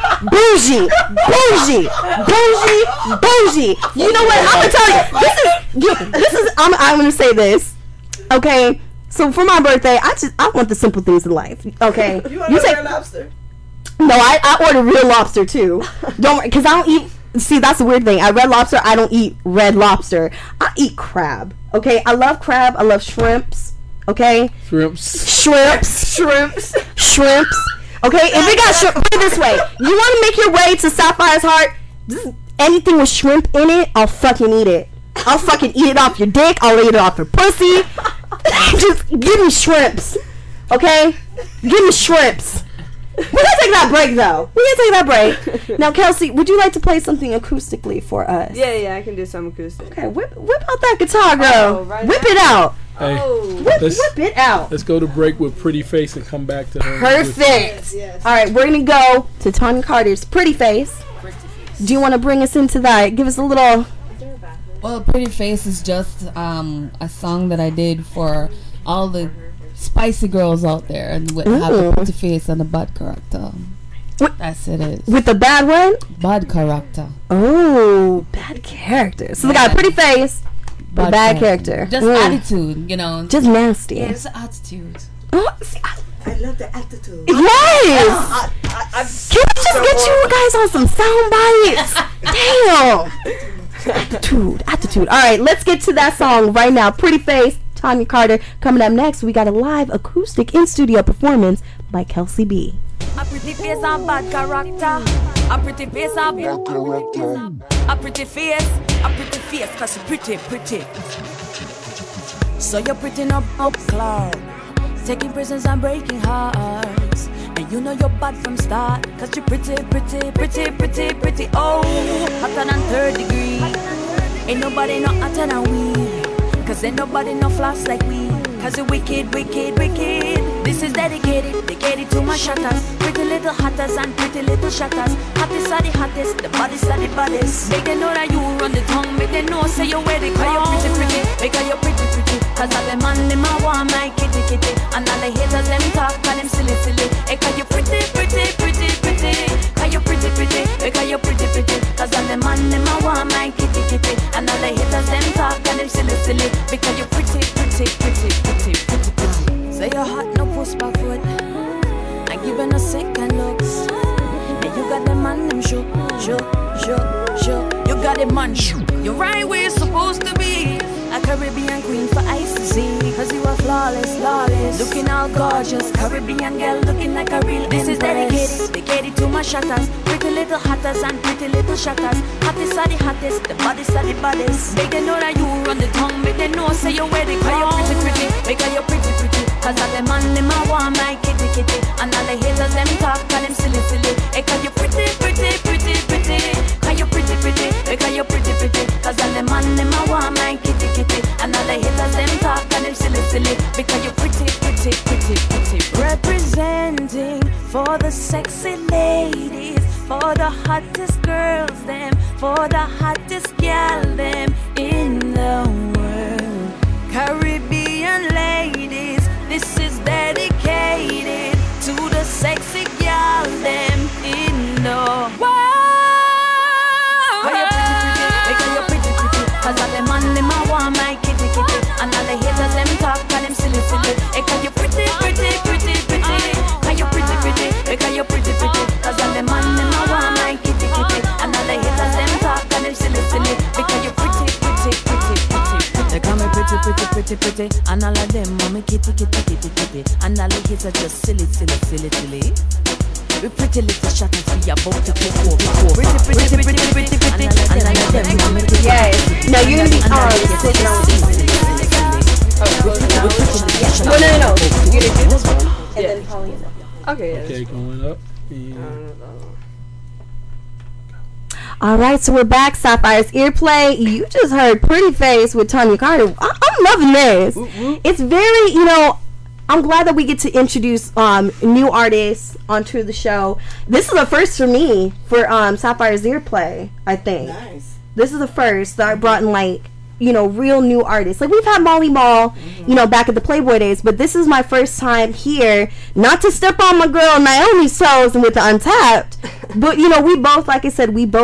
Bougie, bougie, bougie, bougie. You know what? I'm gonna tell you. This is Yeah, this is. I'm. I'm gonna say this. Okay. So for my birthday, I just I want the simple things in life. Okay. You want you a say Red Lobster? no. I, I order real lobster too. Don't because I don't eat. See, that's the weird thing. I red lobster. I don't eat red lobster. I eat crab. Okay. I love crab. I love shrimps. Okay. Shrimps. Shrimps. Shrimps. Shrimps. Okay. If it got shrimp, put it this way. You want to make your way to Sapphire's Heart? This is, anything with shrimp in it, I'll fucking eat it. I'll fucking eat it off your dick. I'll eat it off your pussy. Just give me shrimps. Okay? Give me shrimps. We're gonna take that break though. We're gonna take that break. Now, Kelsey, would you like to play something acoustically for us? Yeah, yeah, I can do some acoustic. Okay, whip whip out that guitar, girl. Oh, right whip now? it out. Hey, Oh, Whip, let's, whip it out. let's go to break with Pretty Face and come back to her. Perfect. Yes, yes. All right, we're gonna go to Tanya Carter's Pretty Face. Do you want to bring us into that? Give us a little. Well, Pretty Face is just um, a song that I did for all the spicy girls out there and with, have the Ooh. pretty face and the bad character. What? That's it is. With the bad one? Bad character. Oh, bad character. So we got a pretty face, but bad character. Just Mm. attitude, you know. Just nasty. Yeah, it's attitude. Oh, see, I- I love the attitude. yes! I, I, I, Can we just get you guys on some sound bites? Damn. Attitude, attitude. All right, let's get to that song right now. Pretty Face, Tanya Carter. Coming up next, we got a live acoustic in-studio performance by Kelsey B. A pretty face and bad character. A pretty face and bad character. A pretty face, a pretty face, cause you pretty, pretty. So you're pretty up, up cloud. Taking prisons and breaking hearts. And you know you're bad from start. Cause you're pretty, pretty, pretty, pretty, pretty. Oh, hotter than third degree. Ain't nobody no hotter than we. Cause ain't nobody no floss like we. Cause you're wicked, wicked, wicked. This is dedicated, dedicated to my shutters. Pretty little hotters and pretty little shutters. Hottest are the hottest, the baddest are the baddest. Make them know that you run the tongue. Make them know say you're where they call you pretty, pretty. Make her you pretty, pretty. Cause all them man, them a want my kitty, kitty. And all the haters, them talk and them silly, silly. Hey, cause you pretty, pretty, pretty, pretty. Cause you pretty, pretty. Hey, cause you pretty, pretty. Cause all them man, them a want my kitty, kitty. And all the haters, them talk and them silly, silly. Because you pretty, pretty, pretty, pretty, pretty, pretty. Say you're hot, no push back foot. I give her no second looks. And you got the man, them show, show, show, show. You got the man, show. You're right where you're supposed to be. A Caribbean queen for ice to see. Cause you are flawless, flawless. Looking all gorgeous. Caribbean girl looking like a real This empress. Is dedicated, dedicated to my shutters. Pretty little hotters and pretty little shutters. Hottest are the hottest, the baddest are the baddest. Make them know that you run the tongue. Make them know say you're where they call you pretty, pretty. Make her you pretty, pretty. Cause all the man, them a want my kitty, kitty. And all the haters, them talk and them silly, silly. Hey, cause you pretty, pretty, pretty, pretty. Cause you pretty, pretty. Hey, cause you pretty, pretty. Cause all the man, them a want my kitty, kitty. And all the haters, them talk and them silly, silly. Because you pretty, pretty, pretty, pretty. Representing for the sexy ladies, for the hottest girls, them, for the hottest gal, them in the world. Caribbean ladies, this is dedicated to the sexy gal, them in the world. Cause you pretty, pretty, cause you pretty, pretty. Cause all the man, them a want my kitty, kitty. And all the haters, them talk and them silly, silly. Hey, cause you pretty, pretty, pretty, pretty. Cause you pretty, pretty, hey, cause you pretty, pretty. Cause all the man, them a want my kitty, kitty. And all the haters, them talk and them silly, silly. Because you pretty, pretty, pretty, pretty. They call me pretty, pretty, pretty, pretty. And all of them want me kitty, kitty, kitty, kitty. And all the haters are just silly, silly, silly, silly. We pretty little shatters, we about to take over. Pretty, pretty, pretty, pretty, pretty, pretty. And all of them want me kitty. Yes. Now you're gonna be on sitting on No, no, no, no. You're gonna do this one, and then Paulina. Okay, yeah. Okay, going up. And All right, so we're back. Sapphire's Earplay. You just heard Pretty Face with Tanya Carter. I- I'm loving this. It's very, you know, I'm glad that we get to introduce um, new artists onto the show. This is the first for me for um, Sapphire's Earplay, I think. Nice. This is the first that I brought in, like, you know, real new artists. Like, we've had Molly Mall, you know, back at the Playboy days, but this is my first time here, not to step on my girl Naomi's toes and with the Untapped, but, you know, we both, like I said, we both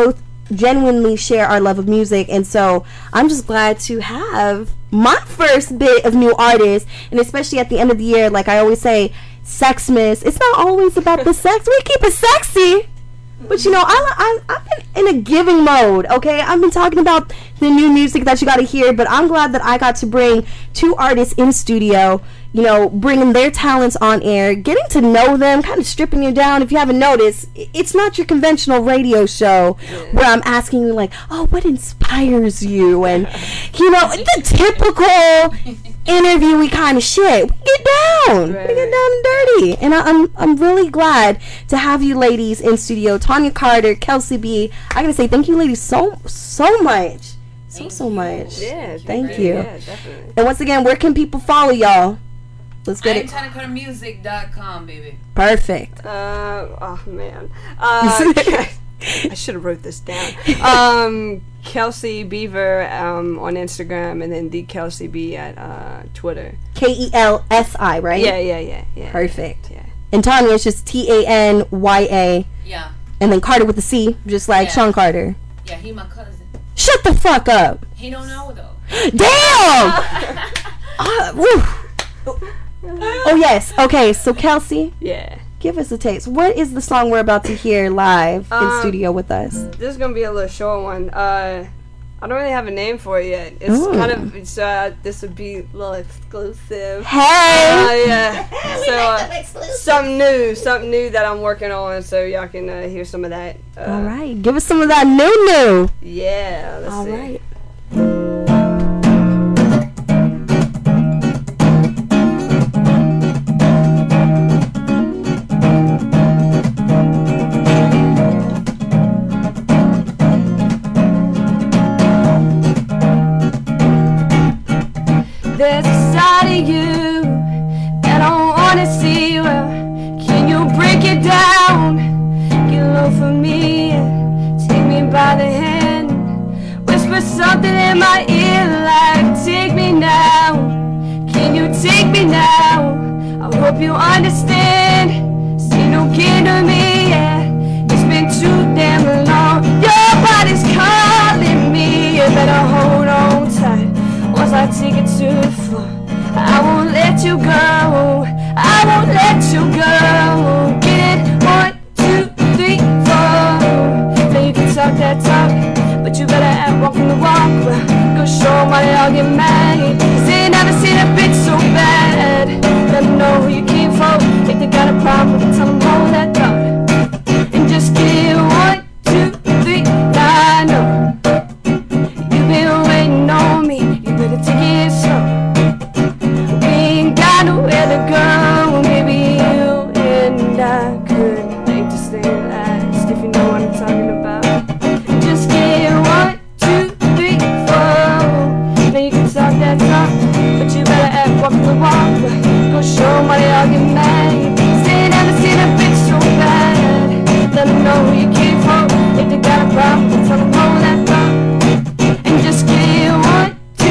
genuinely share our love of music. And so I'm just glad to have my first bit of new artists, and especially at the end of the year, like I always say, Sexmas. It's not always about the sex. We keep it sexy. But you know, I, I, I've been in a giving mode, okay? I've been talking about the new music that you got to hear, but I'm glad that I got to bring two artists in studio, you know, bringing their talents on air, getting to know them, kind of stripping you down. If you haven't noticed, it's not your conventional radio show where I'm asking you, like, oh, what inspires you? And, you know, the typical interviewee kind of shit. We get down. Right. We get down and dirty. And I, I'm I'm really glad to have you ladies in studio. Tanya Carter, Kelsey B. I gotta say thank you ladies so so much. So thank so much. Yeah, thank you. Yeah, definitely. And once again, where can people follow y'all? Let's get I it. trying to go to music dot com, baby. Perfect. Uh, oh man. Uh, I should have wrote this down. Um, Kelsey Beaver um, on Instagram, and then the Kelsey B at uh, Twitter. K E L S I, right? Yeah, yeah, yeah, yeah. Perfect. Yeah. And Tanya, it's just T A N Y A. Yeah. And then Carter with a C, just like Yeah. Sean Carter. Yeah, he my cousin. Shut the fuck up. He don't know though. Damn! uh, woo. Oh yes. Okay, so Kelsey. Yeah. Give us a taste. What is the song we're about to hear live Um, in studio with us? This is gonna be a little short one. Uh, I don't really have a name for it yet. It's Ooh. kind of it's, uh, this would be a little exclusive. Hey! Uh, yeah. so uh, something new, something new that I'm working on, so y'all can uh, hear some of that. Uh, All right, give us some of that new new. Yeah. Let's All see. right. There's a side of you that I wanna see. Well, can you break it down? Get low for me, take me by the hand, whisper something in my ear like, take me now. Can you take me now? I hope you understand. See, don't get to me, yeah. It's been too damn long. Your body's calling me. You better hold on tight. Once I take it to the floor, I won't let you go. I won't let you go. Get it? One, two, three, four. Now you can talk that talk, but you better act walking the walk. Well, go show my y'all get mad. Cause they never seen a bitch so bad. Let them know who you came for. If they got a problem, tell them hold that thought. And just get one, two, three, I know. You've been waiting on me. Better take it slow. We ain't got nowhere to go. Maybe you and I could make to stay last, if you know what I'm talking about. Just get one, two, three, four. Now you can talk that talk, but you better act walk the walk. Go show them why they all get mad. Say never seen a bitch so bad. Let them know who you came from. If they got a problem, tell them hold that thought. And just get one.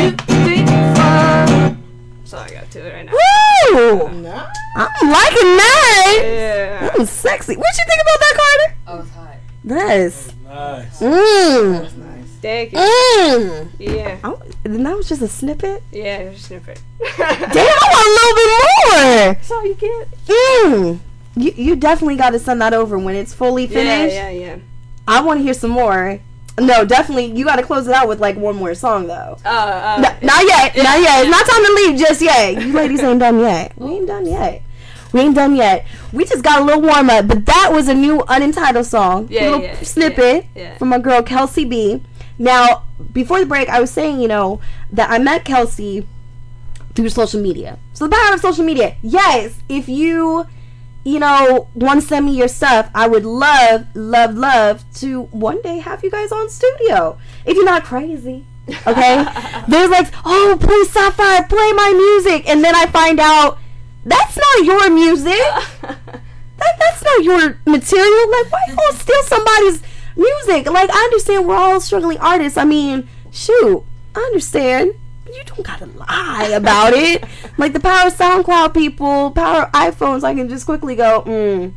So I got to it right now. Woo! No. I'm liking that. Yeah. That was sexy. What you think about that, Carter? Oh, it's hot. Nice. Nice. Mmm. That's nice. Thank you. Mmm. Yeah. Oh, and that was just a snippet? Yeah, it was a snippet. Damn, I want a little bit more. That's all you get. Mmm. You, you definitely got to send that over when it's fully finished. Yeah, yeah, yeah. I want to hear some more. No, definitely. You got to close it out with like one more song though. Uh, uh, no, not yet. Not yet. It's not time to leave just yet. You ladies ain't done yet. We ain't done yet. We ain't done yet. We just got a little warm up, but that was a new unentitled song. Yeah, a little yeah, snippet yeah, yeah. from my girl Kelsey B. Now, before the break, I was saying, you know, that I met Kelsey through social media. So the power of social media. Yes, if you, you know, want to send me your stuff, I would love, love, love to one day have you guys on studio. If you're not crazy. Okay? There's like, oh, please, Sapphire, play my music. And then I find out that's not your music. that That's not your material. Like, why you gonna steal somebody's music? Like, I understand we're all struggling artists. I mean, shoot, I understand. You don't gotta lie about it. Like the power of SoundCloud people, power of iPhones, I can just quickly go, mm,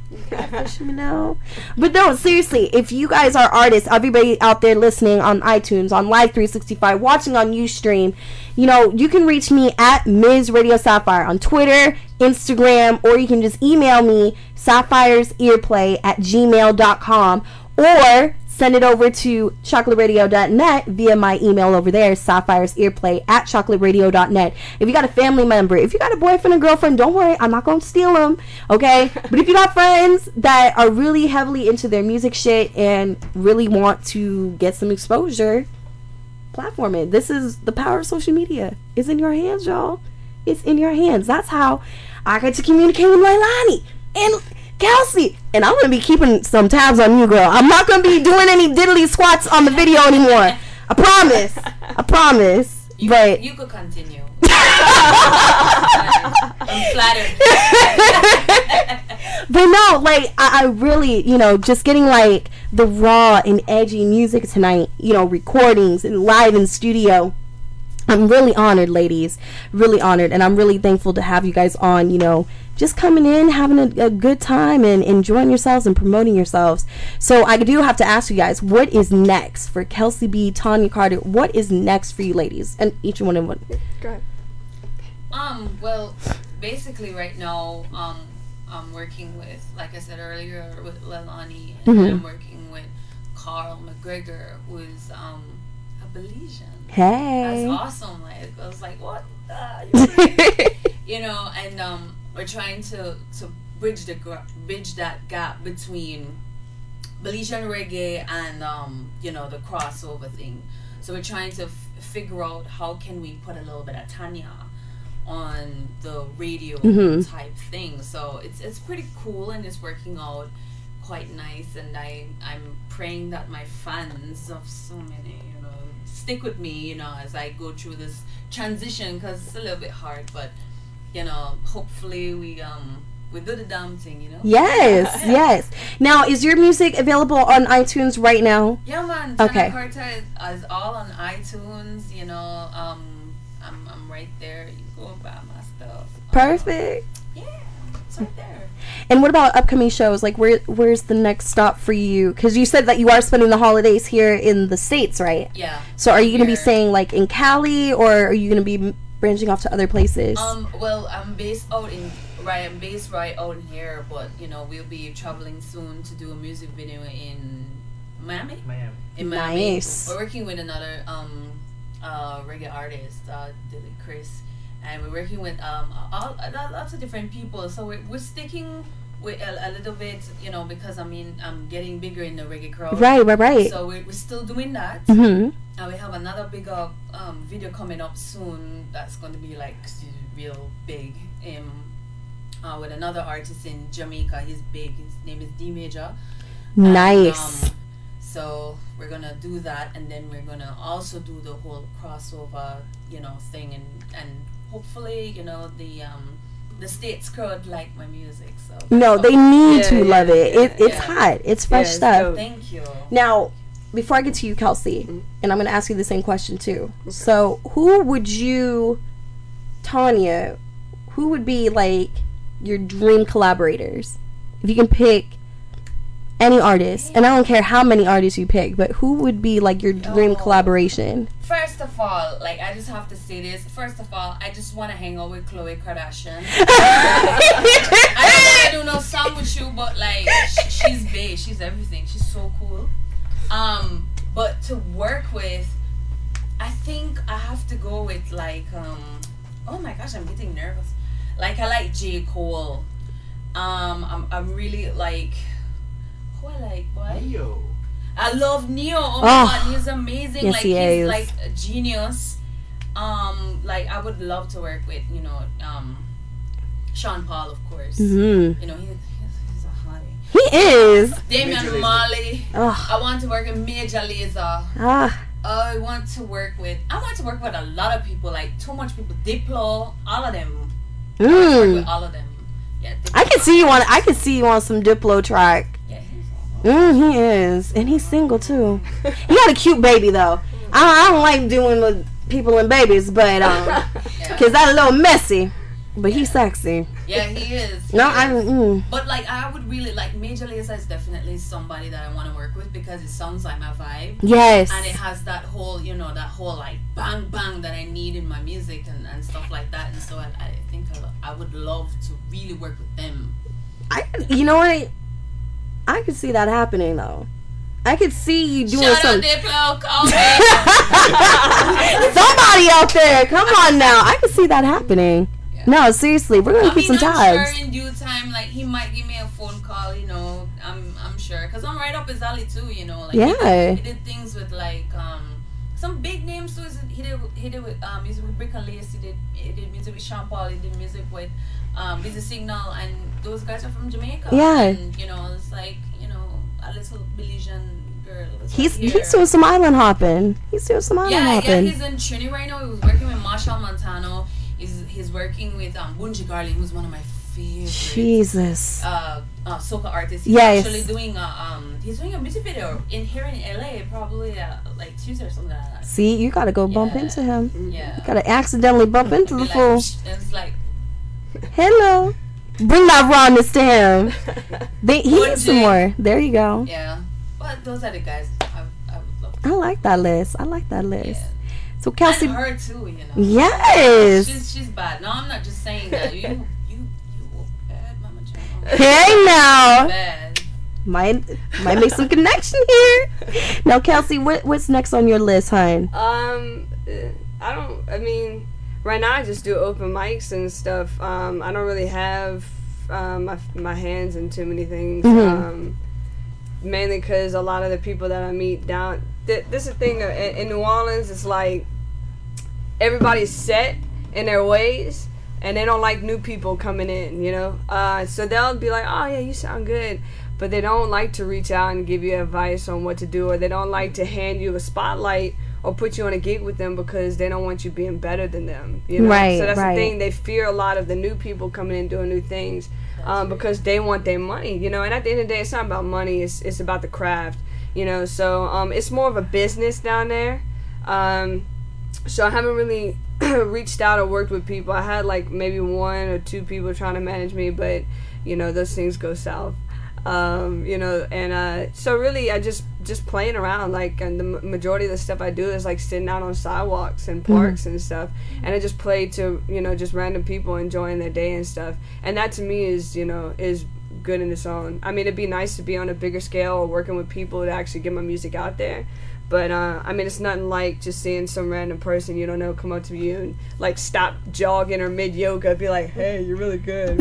Catfish me now. But no, seriously, if you guys are artists, everybody out there listening on iTunes, on Live three sixty-five, watching on Ustream, you know, you can reach me at Miz Radio Sapphire on Twitter, Instagram, or you can just email me, sapphiresearplay at gmail dot com, or send it over to chocolate radio dot net via my email over there, sapphiresearplay at chocolate radio dot net. If you got a family member, if you got a boyfriend or girlfriend, don't worry, I'm not going to steal them, okay? But if you got friends that are really heavily into their music shit and really want to get some exposure, platform it. This is the power of social media. It's in your hands, y'all. It's in your hands. That's how I get to communicate with Leilani and Kelsey, and I'm gonna be keeping some tabs on you, girl. I'm not gonna be doing any diddly squats on the video anymore. I promise. I promise. You, but you could continue. I'm flattered. But no, like I, I really, you know, just getting like the raw and edgy music tonight, you know, recordings and live in studio. I'm really honored, ladies. Really honored, and I'm really thankful to have you guys on, you know, just coming in, having a, a good time and enjoying yourselves and promoting yourselves. So I do have to ask you guys, what is next for Kelsey B, Tanya Carter? What is next for you ladies? And each one of one. Go ahead. Um, well, basically right now, um, I'm working with, like I said earlier, with Leilani, and Mhm. I'm working with Carl McGregor, who is um, a Belizean. Hey. That's awesome. Like, I was like, what? the- you know, and um, we're trying to, to bridge the gra- bridge that gap between Belizean reggae and um, you know, the crossover thing. So we're trying to f- figure out how can we put a little bit of Tanya on the radio Mhm. type thing. So it's it's pretty cool and it's working out quite nice. And I I'm praying that my fans of so many, you know, stick with me, you know, as I go through this transition, because it's a little bit hard, but you know, hopefully we um we do the damn thing, you know. Yes, yes. Now, is your music available on iTunes right now? Yeah, man. Okay. Tanya Carter is, is all on iTunes. You know, um, I'm I'm right there. You go and buy my stuff. Perfect. Yeah, it's right there. And what about upcoming shows? Like, where where's the next stop for you? Because you said that you are spending the holidays here in the States, right? Yeah. So are you going to be Here. staying, like, in Cali, or are you going to be branching off to other places? Um, well, I'm based out in right. I'm based right out in here, but you know, we'll be traveling soon to do a music video in Miami. Miami. In Miami. Nice. We're working with another um, uh, reggae artist, uh, Dilly Chris, and we're working with um, all, all, lots of different people. So we're, we're sticking with a, a little bit, you know, because I mean, I'm getting bigger in the reggae crowd. Right, right, right. So we're, we're still doing that. Mhm. And we have another bigger um, video coming up soon that's going to be like real big. Um, uh, with another artist in Jamaica. He's big. His name is D Major. Nice. And, um, so we're gonna do that, and then we're gonna also do the whole crossover, you know, thing, and and hopefully, you know, the um the States crowd like my music. So No, they need Yeah, to yeah, love it. yeah, it it's yeah. hot. It's fresh Yeah, it's stuff. dope. Thank you. Now, before I get to you, Kelsey, and I'm going to ask you the same question too. So, who would you, Tanya, who would be like your dream collaborators? If you can pick any artist, and I don't care how many artists you pick, but who would be like your dream Oh. collaboration? First of all, like, I just have to say this. First of all, I just want to hang out with Khloe Kardashian. I don't want to do no song with you, but like, sh- she's big. She's everything. She's so cool. Um, but to work with, I think I have to go with like, um, oh my gosh, I'm getting nervous. Like, I like J. Cole. Um, I'm, I'm really like, who I like, boy? Neo. I love Neo. Oh Oh, my god, he's amazing. yes, like he he's is. like a genius. Um, like I would love to work with, you know, um, Sean Paul, of course. Mhm. You know, he, he's, he's a hottie. He is. Damian Major Lazer. Marley. Ugh. I want to work with Major Lazer. Ah. I want to work with. I want to work with a lot of people. Like too much people. Diplo, all of them. I want to work Mm. with all of them. Yeah. I can see you on. I can see you on some Diplo track. Yeah, Mm, he is, and he's single too. He got a cute baby though. I, I don't like doing with people and babies, but um, cause that's a little messy. But he's sexy. Yeah, he is. He No, is. I'm. Mm. But like, I would really like Major Lazer is definitely somebody that I want to work with because it sounds like my vibe. Yes. And it has that whole, you know, that whole like bang bang that I need in my music and, and stuff like that. And so I, I think I, I would love to really work with them. I, you know what? I could see that happening though. I could see you doing Shout something. out Diplo, call me. Somebody out there, come on now. I could see that happening. Yeah. No, seriously, we're gonna I keep mean, some I'm tabs. sure in due time, like he might give me a phone call. You know, I'm I'm sure because I'm right up his alley too. You know, like yeah. He did, he did things with like um some big names too. He did he did with um music with Brick and Lace. He did he did music with Sean Paul. He did music with um Busy Signal, and those guys are from Jamaica. Yeah. And you know, it's like you know a little Belizean girl. He's right he's doing some island hopping. He's doing some island yeah, hopping. Yeah, he's in Trinity right now. He was working with Marshall Montano. He's he's working with um Bunji Garlin, who's one of my favorite Jesus. Uh, uh soca artists. He's yes. actually doing a um he's doing a music video in here in L A probably uh, like Tuesday or something like that. See, you gotta go bump yeah. into him. Yeah. You gotta accidentally bump into the like, fool. It's like hello. Bring that rawness to him. They, he needs some more. There you go. Yeah. But those are the guys I, I would love to I like that list. I like that list. Yeah. So Kelsey, and her too, you know. Yes. She's she's bad. No, I'm not just saying that. You you you bad, Mama John. Hey now. Bad. Might might make some connection here. Now, Kelsey, what what's next on your list, hon? Um, I don't. I mean, right now I just do open mics and stuff. Um, I don't really have um my my hands in too many things. Mm-hmm. Um, mainly because a lot of the people that I meet down. Th- this is the thing in, in New Orleans. It's like everybody's set in their ways, and they don't like new people coming in. You know, uh, so they'll be like, "Oh yeah, you sound good." But they don't like to reach out and give you advice on what to do, or they don't like to hand you a spotlight or put you on a gig with them because they don't want you being better than them. You know? Right, so that's right. the thing. They fear a lot of the new people coming in doing new things um, because they want their money. You know, and at the end of the day, it's not about money. It's it's about the craft. You know, so um, it's more of a business down there. Um, so I haven't really reached out or worked with people. I had like maybe one or two people trying to manage me, but you know, those things go south. Um, you know, and uh, so really, I just just playing around. Like, and the majority of the stuff I do is like sitting out on sidewalks and parks mm-hmm. and stuff, and I just play to you know just random people enjoying their day and stuff. And that to me is you know is good in its own. I mean, it'd be nice to be on a bigger scale or working with people to actually get my music out there. But, uh, I mean, it's nothing like just seeing some random person you don't know come up to you and, like, stop jogging or mid-yoga be like, hey, you're really good.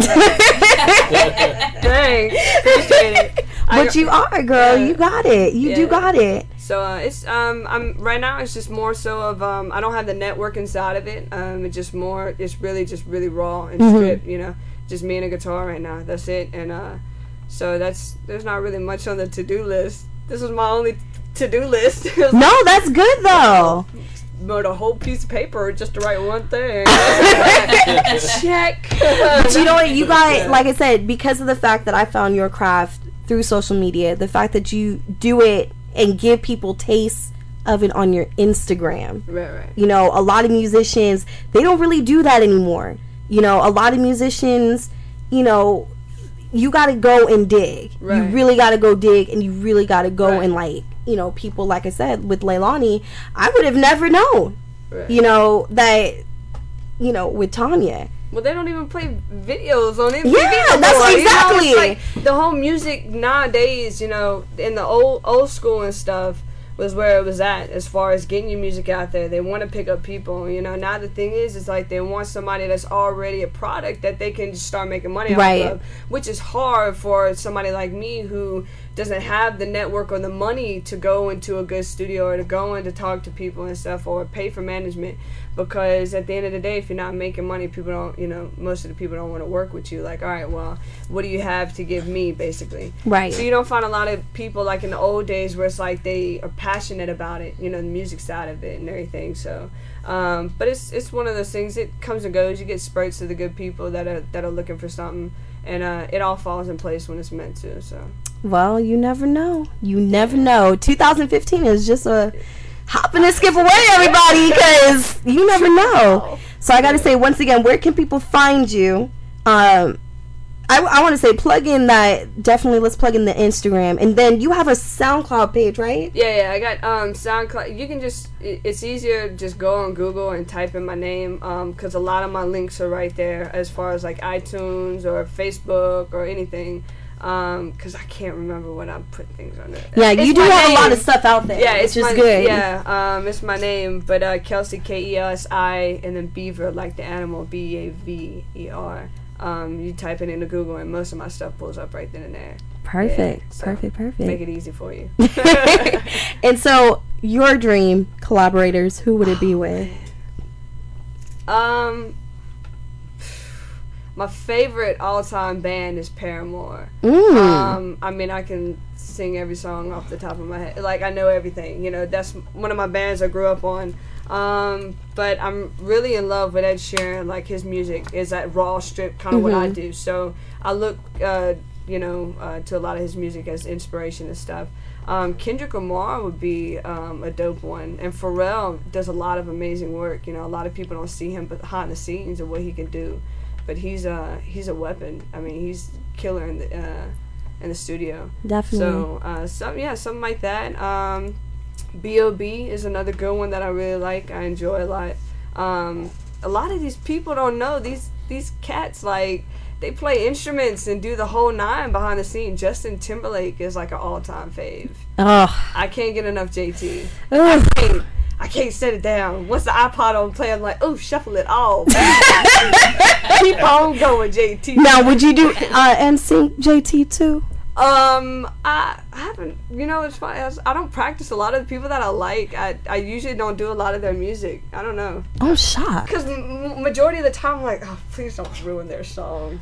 Dang. Appreciate it. But you are, girl. Yeah. You got it. You Yeah. do got it. So, uh, it's, um, I'm, right now it's just more so of, um, I don't have the networking side of it. Um, it's just more, it's really just really raw and Mm-hmm. stripped, you know. Just me and a guitar right now. That's it. And, uh, so that's, there's not really much on the to-do list. This was my only to-do list. No, that's good though. Wrote a whole piece of paper just to write one thing. Check. But you know what? You got, like I said, because of the fact that I found your craft through social media, the fact that you do it and give people tastes of it on your Instagram. Right, right. You know, a lot of musicians, they don't really do that anymore. You know, a lot of musicians, you know, you got to go and dig. Right. You really got to go dig, and you really got to go Right. and, like, you know, people, like I said, with Leilani, I would have never known, Right. you know, that, you know, with Tanya. Well, they don't even play videos on M T V Yeah, no that's more. exactly. You know, it's like the whole music nowadays, you know, in the old old school and stuff, was where it was at as far as getting your music out there. They want to pick up people, you know. Now the thing is, it's like they want somebody that's already a product that they can just start making money Right. off of, which is hard for somebody like me who doesn't have the network or the money to go into a good studio or to go in to talk to people and stuff or pay for management. Because at the end of the day, if you're not making money, people don't, you know, most of the people don't want to work with you. Like, all right, well, what do you have to give me, basically? Right. So you don't find a lot of people like in the old days where it's like they are passionate about it, you know, the music side of it and everything. So, um, but it's it's one of those things. It comes and goes. You get spurts of the good people that are that are looking for something, and uh, it all falls in place when it's meant to. So. Well, you never know. You never know. two thousand fifteen is just a hop and a skip away, everybody, because you never know. So I got to say, once again, where can people find you Um, I, I want to say plug in that. Definitely, let's plug in the Instagram, and then you have a SoundCloud page, right? Yeah, yeah. I got um SoundCloud. You can just it, it's easier to just go on Google and type in my name um because a lot of my links are right there as far as like iTunes or Facebook or anything. Um, because I can't remember what I'm putting things on there. Yeah, it's you do have name. a lot of stuff out there. Yeah, it's just my, good. Yeah, um, it's my name, but uh, Kelsey K E L S I and then Beaver like the animal B A V E R. Um, you type it into Google and most of my stuff pulls up right then and there. Perfect, Yeah, so perfect, perfect. Make it easy for you. And so, your dream collaborators, who would it be with? Um, my favorite all-time band is Paramore. Mm. Um, I mean, I can sing every song off the top of my head. Like, I know everything. You know, that's one of my bands I grew up on. Um, but I'm really in love with Ed Sheeran. Like, his music is that raw strip, kind of what I Mhm. do. So I look, uh, you know, uh, to a lot of his music as inspiration and stuff. Um, Kendrick Lamar would be um, a dope one. And Pharrell does a lot of amazing work. You know, a lot of people don't see him behind the scenes of what he can do. But he's uh he's a weapon. I mean, he's killer in the uh, in the studio. Definitely. So uh, some yeah, something like that. Um, B O B is another good one that I really like. I enjoy a lot. Um, a lot of these people don't know these these cats like they play instruments and do the whole nine behind the scene. Justin Timberlake is like an all time fave. Oh, I can't get enough J T. Ugh. I can't, I can't set it down. Once the iPod on play, I'm like, oh, shuffle it all. Keep on going, J T. now would you do uh, N Sync J T too? Um, I haven't. You know, it's funny. I s- I don't practice a lot of the people that I like. I I usually don't do a lot of their music. I don't know. Oh, shocked. Because m- majority of the time, I'm like, oh, please don't ruin their song.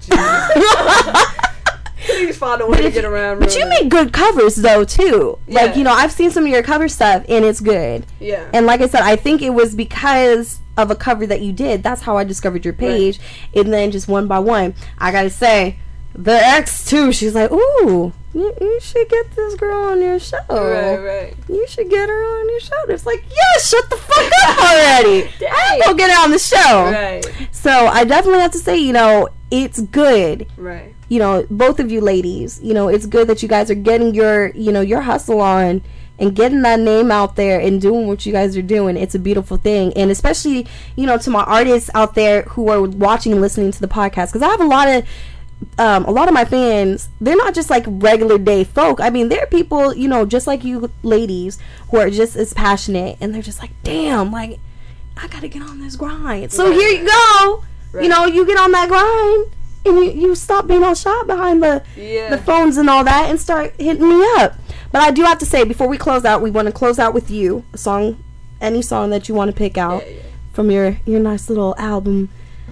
Jeez. Please find a way to get around. But you ruining make good covers though too. Like, Yeah. you know, I've seen some of your cover stuff and it's good. Yeah. And like I said, I think it was because of a cover that you did. That's how I discovered your page. And then just one by one, I gotta say, the ex too. She's like, ooh, you, you should get this girl on your show. Right, right. You should get her on your show. It's like, yeah, shut the fuck up already. Dang. Go get her on the show. Right. So I definitely have to say, you know, it's good. Right. You know, both of you ladies, you know, it's good that you guys are getting your, you know, your hustle on and getting that name out there and doing what you guys are doing. It's a beautiful thing. And especially, you know, to my artists out there who are watching and listening to the podcast, because I have a lot of um, a lot of my fans, they're not just like regular day folk. I mean, they're people, you know, just like you ladies who are just as passionate, and they're just like, damn, like, I gotta get on this grind. So Right. here you go. Right. You know, you get on that grind, and you, you stop being all shot behind the Yeah. the phones and all that, and start hitting me up. But I do have to say, before we close out, we want to close out with you, a song, any song that you want to pick out Yeah, yeah. from your your nice little album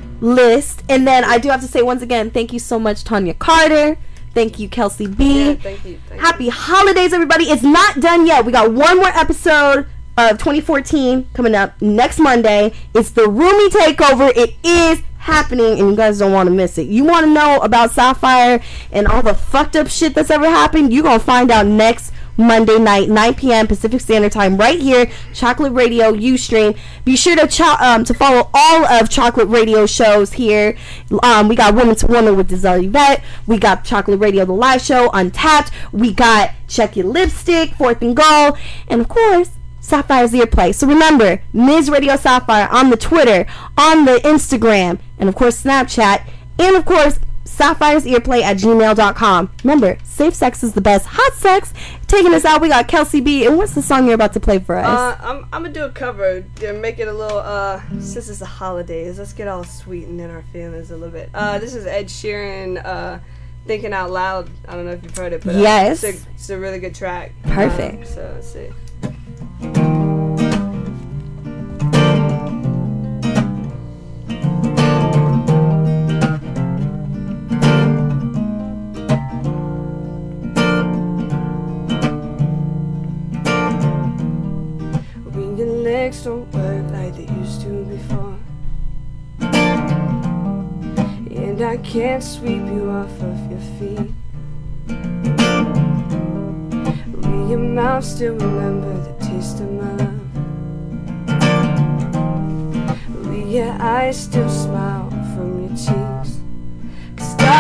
list. And then I do have to say once again, thank you so much, Tanya Carter. Thank you, Kelsey B. Yeah, thank you. Thank Happy holidays, everybody. It's not done yet. We got one more episode of twenty fourteen coming up next Monday. It's the Roomy Takeover. It is happening, and you guys don't want to miss it. You want to know about Sapphire and all the fucked up shit that's ever happened? You're going to find out next Monday night, nine p.m. Pacific Standard Time, right here, Chocolate Radio Ustream. Be sure to cho- um, to follow all of Chocolate Radio shows here. Um, we got Woman to Woman with Dizelle Yvette. We got Chocolate Radio, the live show, Untapped. We got Check Your Lipstick, Fourth and Goal, and of course, Sapphire's Earplay. So remember, Miz Radio Sapphire on the Twitter, on the Instagram, and of course Snapchat, and of course Sapphire's Earplay at gmail dot com. Remember, safe sex is the best. Hot sex. Taking us out, we got Kelsey B. And what's the song you're about to play for us? Uh, I'm, I'm gonna do a cover to make it a little, uh, since it's the holidays, let's get all sweet and in our feelings a little bit. Uh, this is Ed Sheeran, uh, Thinking Out Loud. I don't know if you've heard it, but uh, Yes. it's, a, it's a really good track. Perfect. Um, so, let's see. When your legs don't work like they used to before, and I can't sweep you off of your feet, will your mouth still remember the taste of my love? Will your eyes still smile from your cheeks?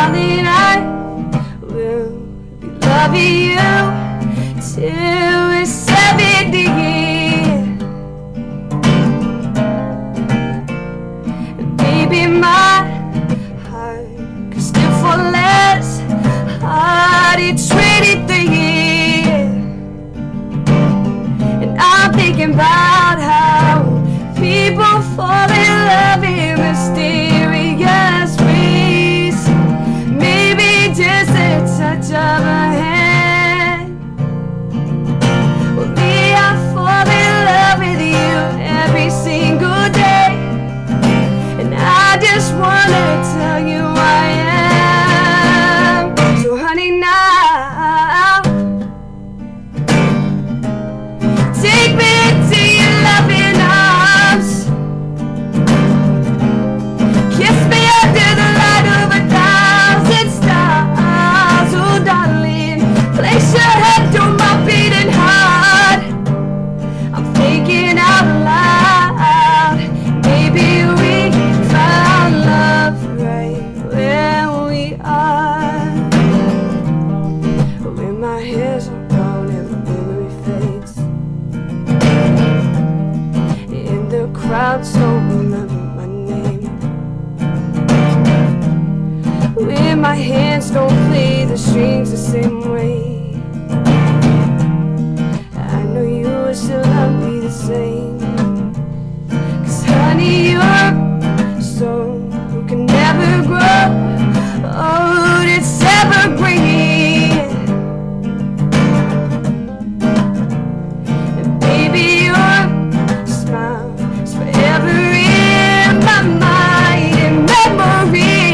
darling, I will be loving you till we're seventy. Baby, my heart could still for less. Heart is twenty-three, and I'm thinking about how people fall in love in mysterious ways. Maybe just a touch of a hand. Well, me, I fall in love with you every single day, and I just wanna tell you I am. So honey, now take me into your loving arms. Kiss me under the light of a thousand stars. Oh darling, place your head on my beating heart. I'm thinking out loud. Maybe we found love right where we are. When my hair's all gone and my memory fades, and the crowds don't remember my name, when my hands don't play the strings the same way, I know you will still love me the same. Cause honey, you're soul who can never grow old, it's evergreen. And baby, your smile is forever in my mind and memory.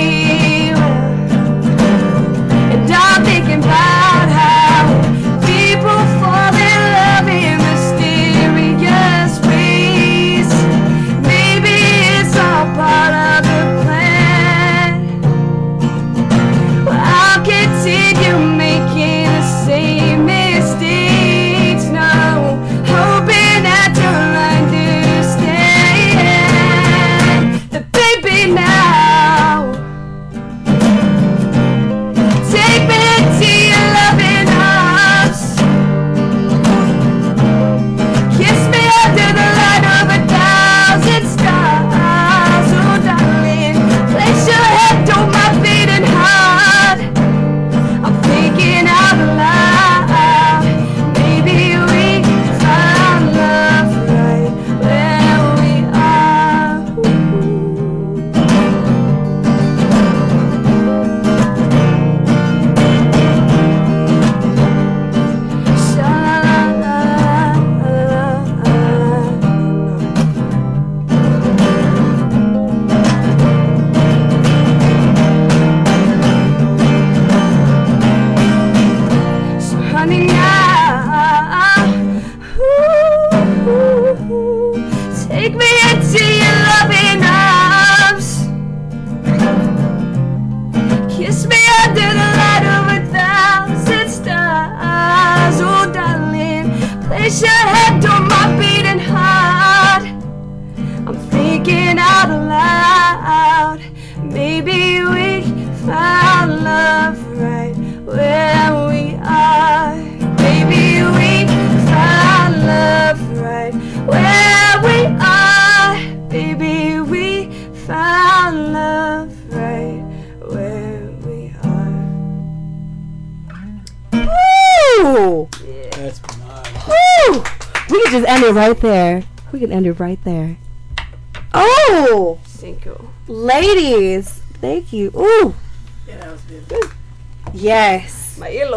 And I'm thinking about how people fall in love in mysterious ways. Maybe it's all part of the plan. Well, I'll continue making the same mistakes now, hoping that you'll understand. The baby, now take me into your loving arms. Kiss me under the light of a thousand stars. Oh darling, place your head on my beating heart. I'm thinking out loud. Maybe we found love right where we are. So honey, now ooh, take me into your loving arms. Kiss me under the light of a thousand stars. Oh darling, place your head on my beating heart. I'm thinking out loud. Maybe we found love right where we are. Maybe we found love right where we are. Baby, we found love right where we are. Woo! That's nice. Woo! We could just end it right there. We could end it right there. Oh! Thank you. Ladies, thank you. Ooh! Yeah, that was good. Yes. My earlobe.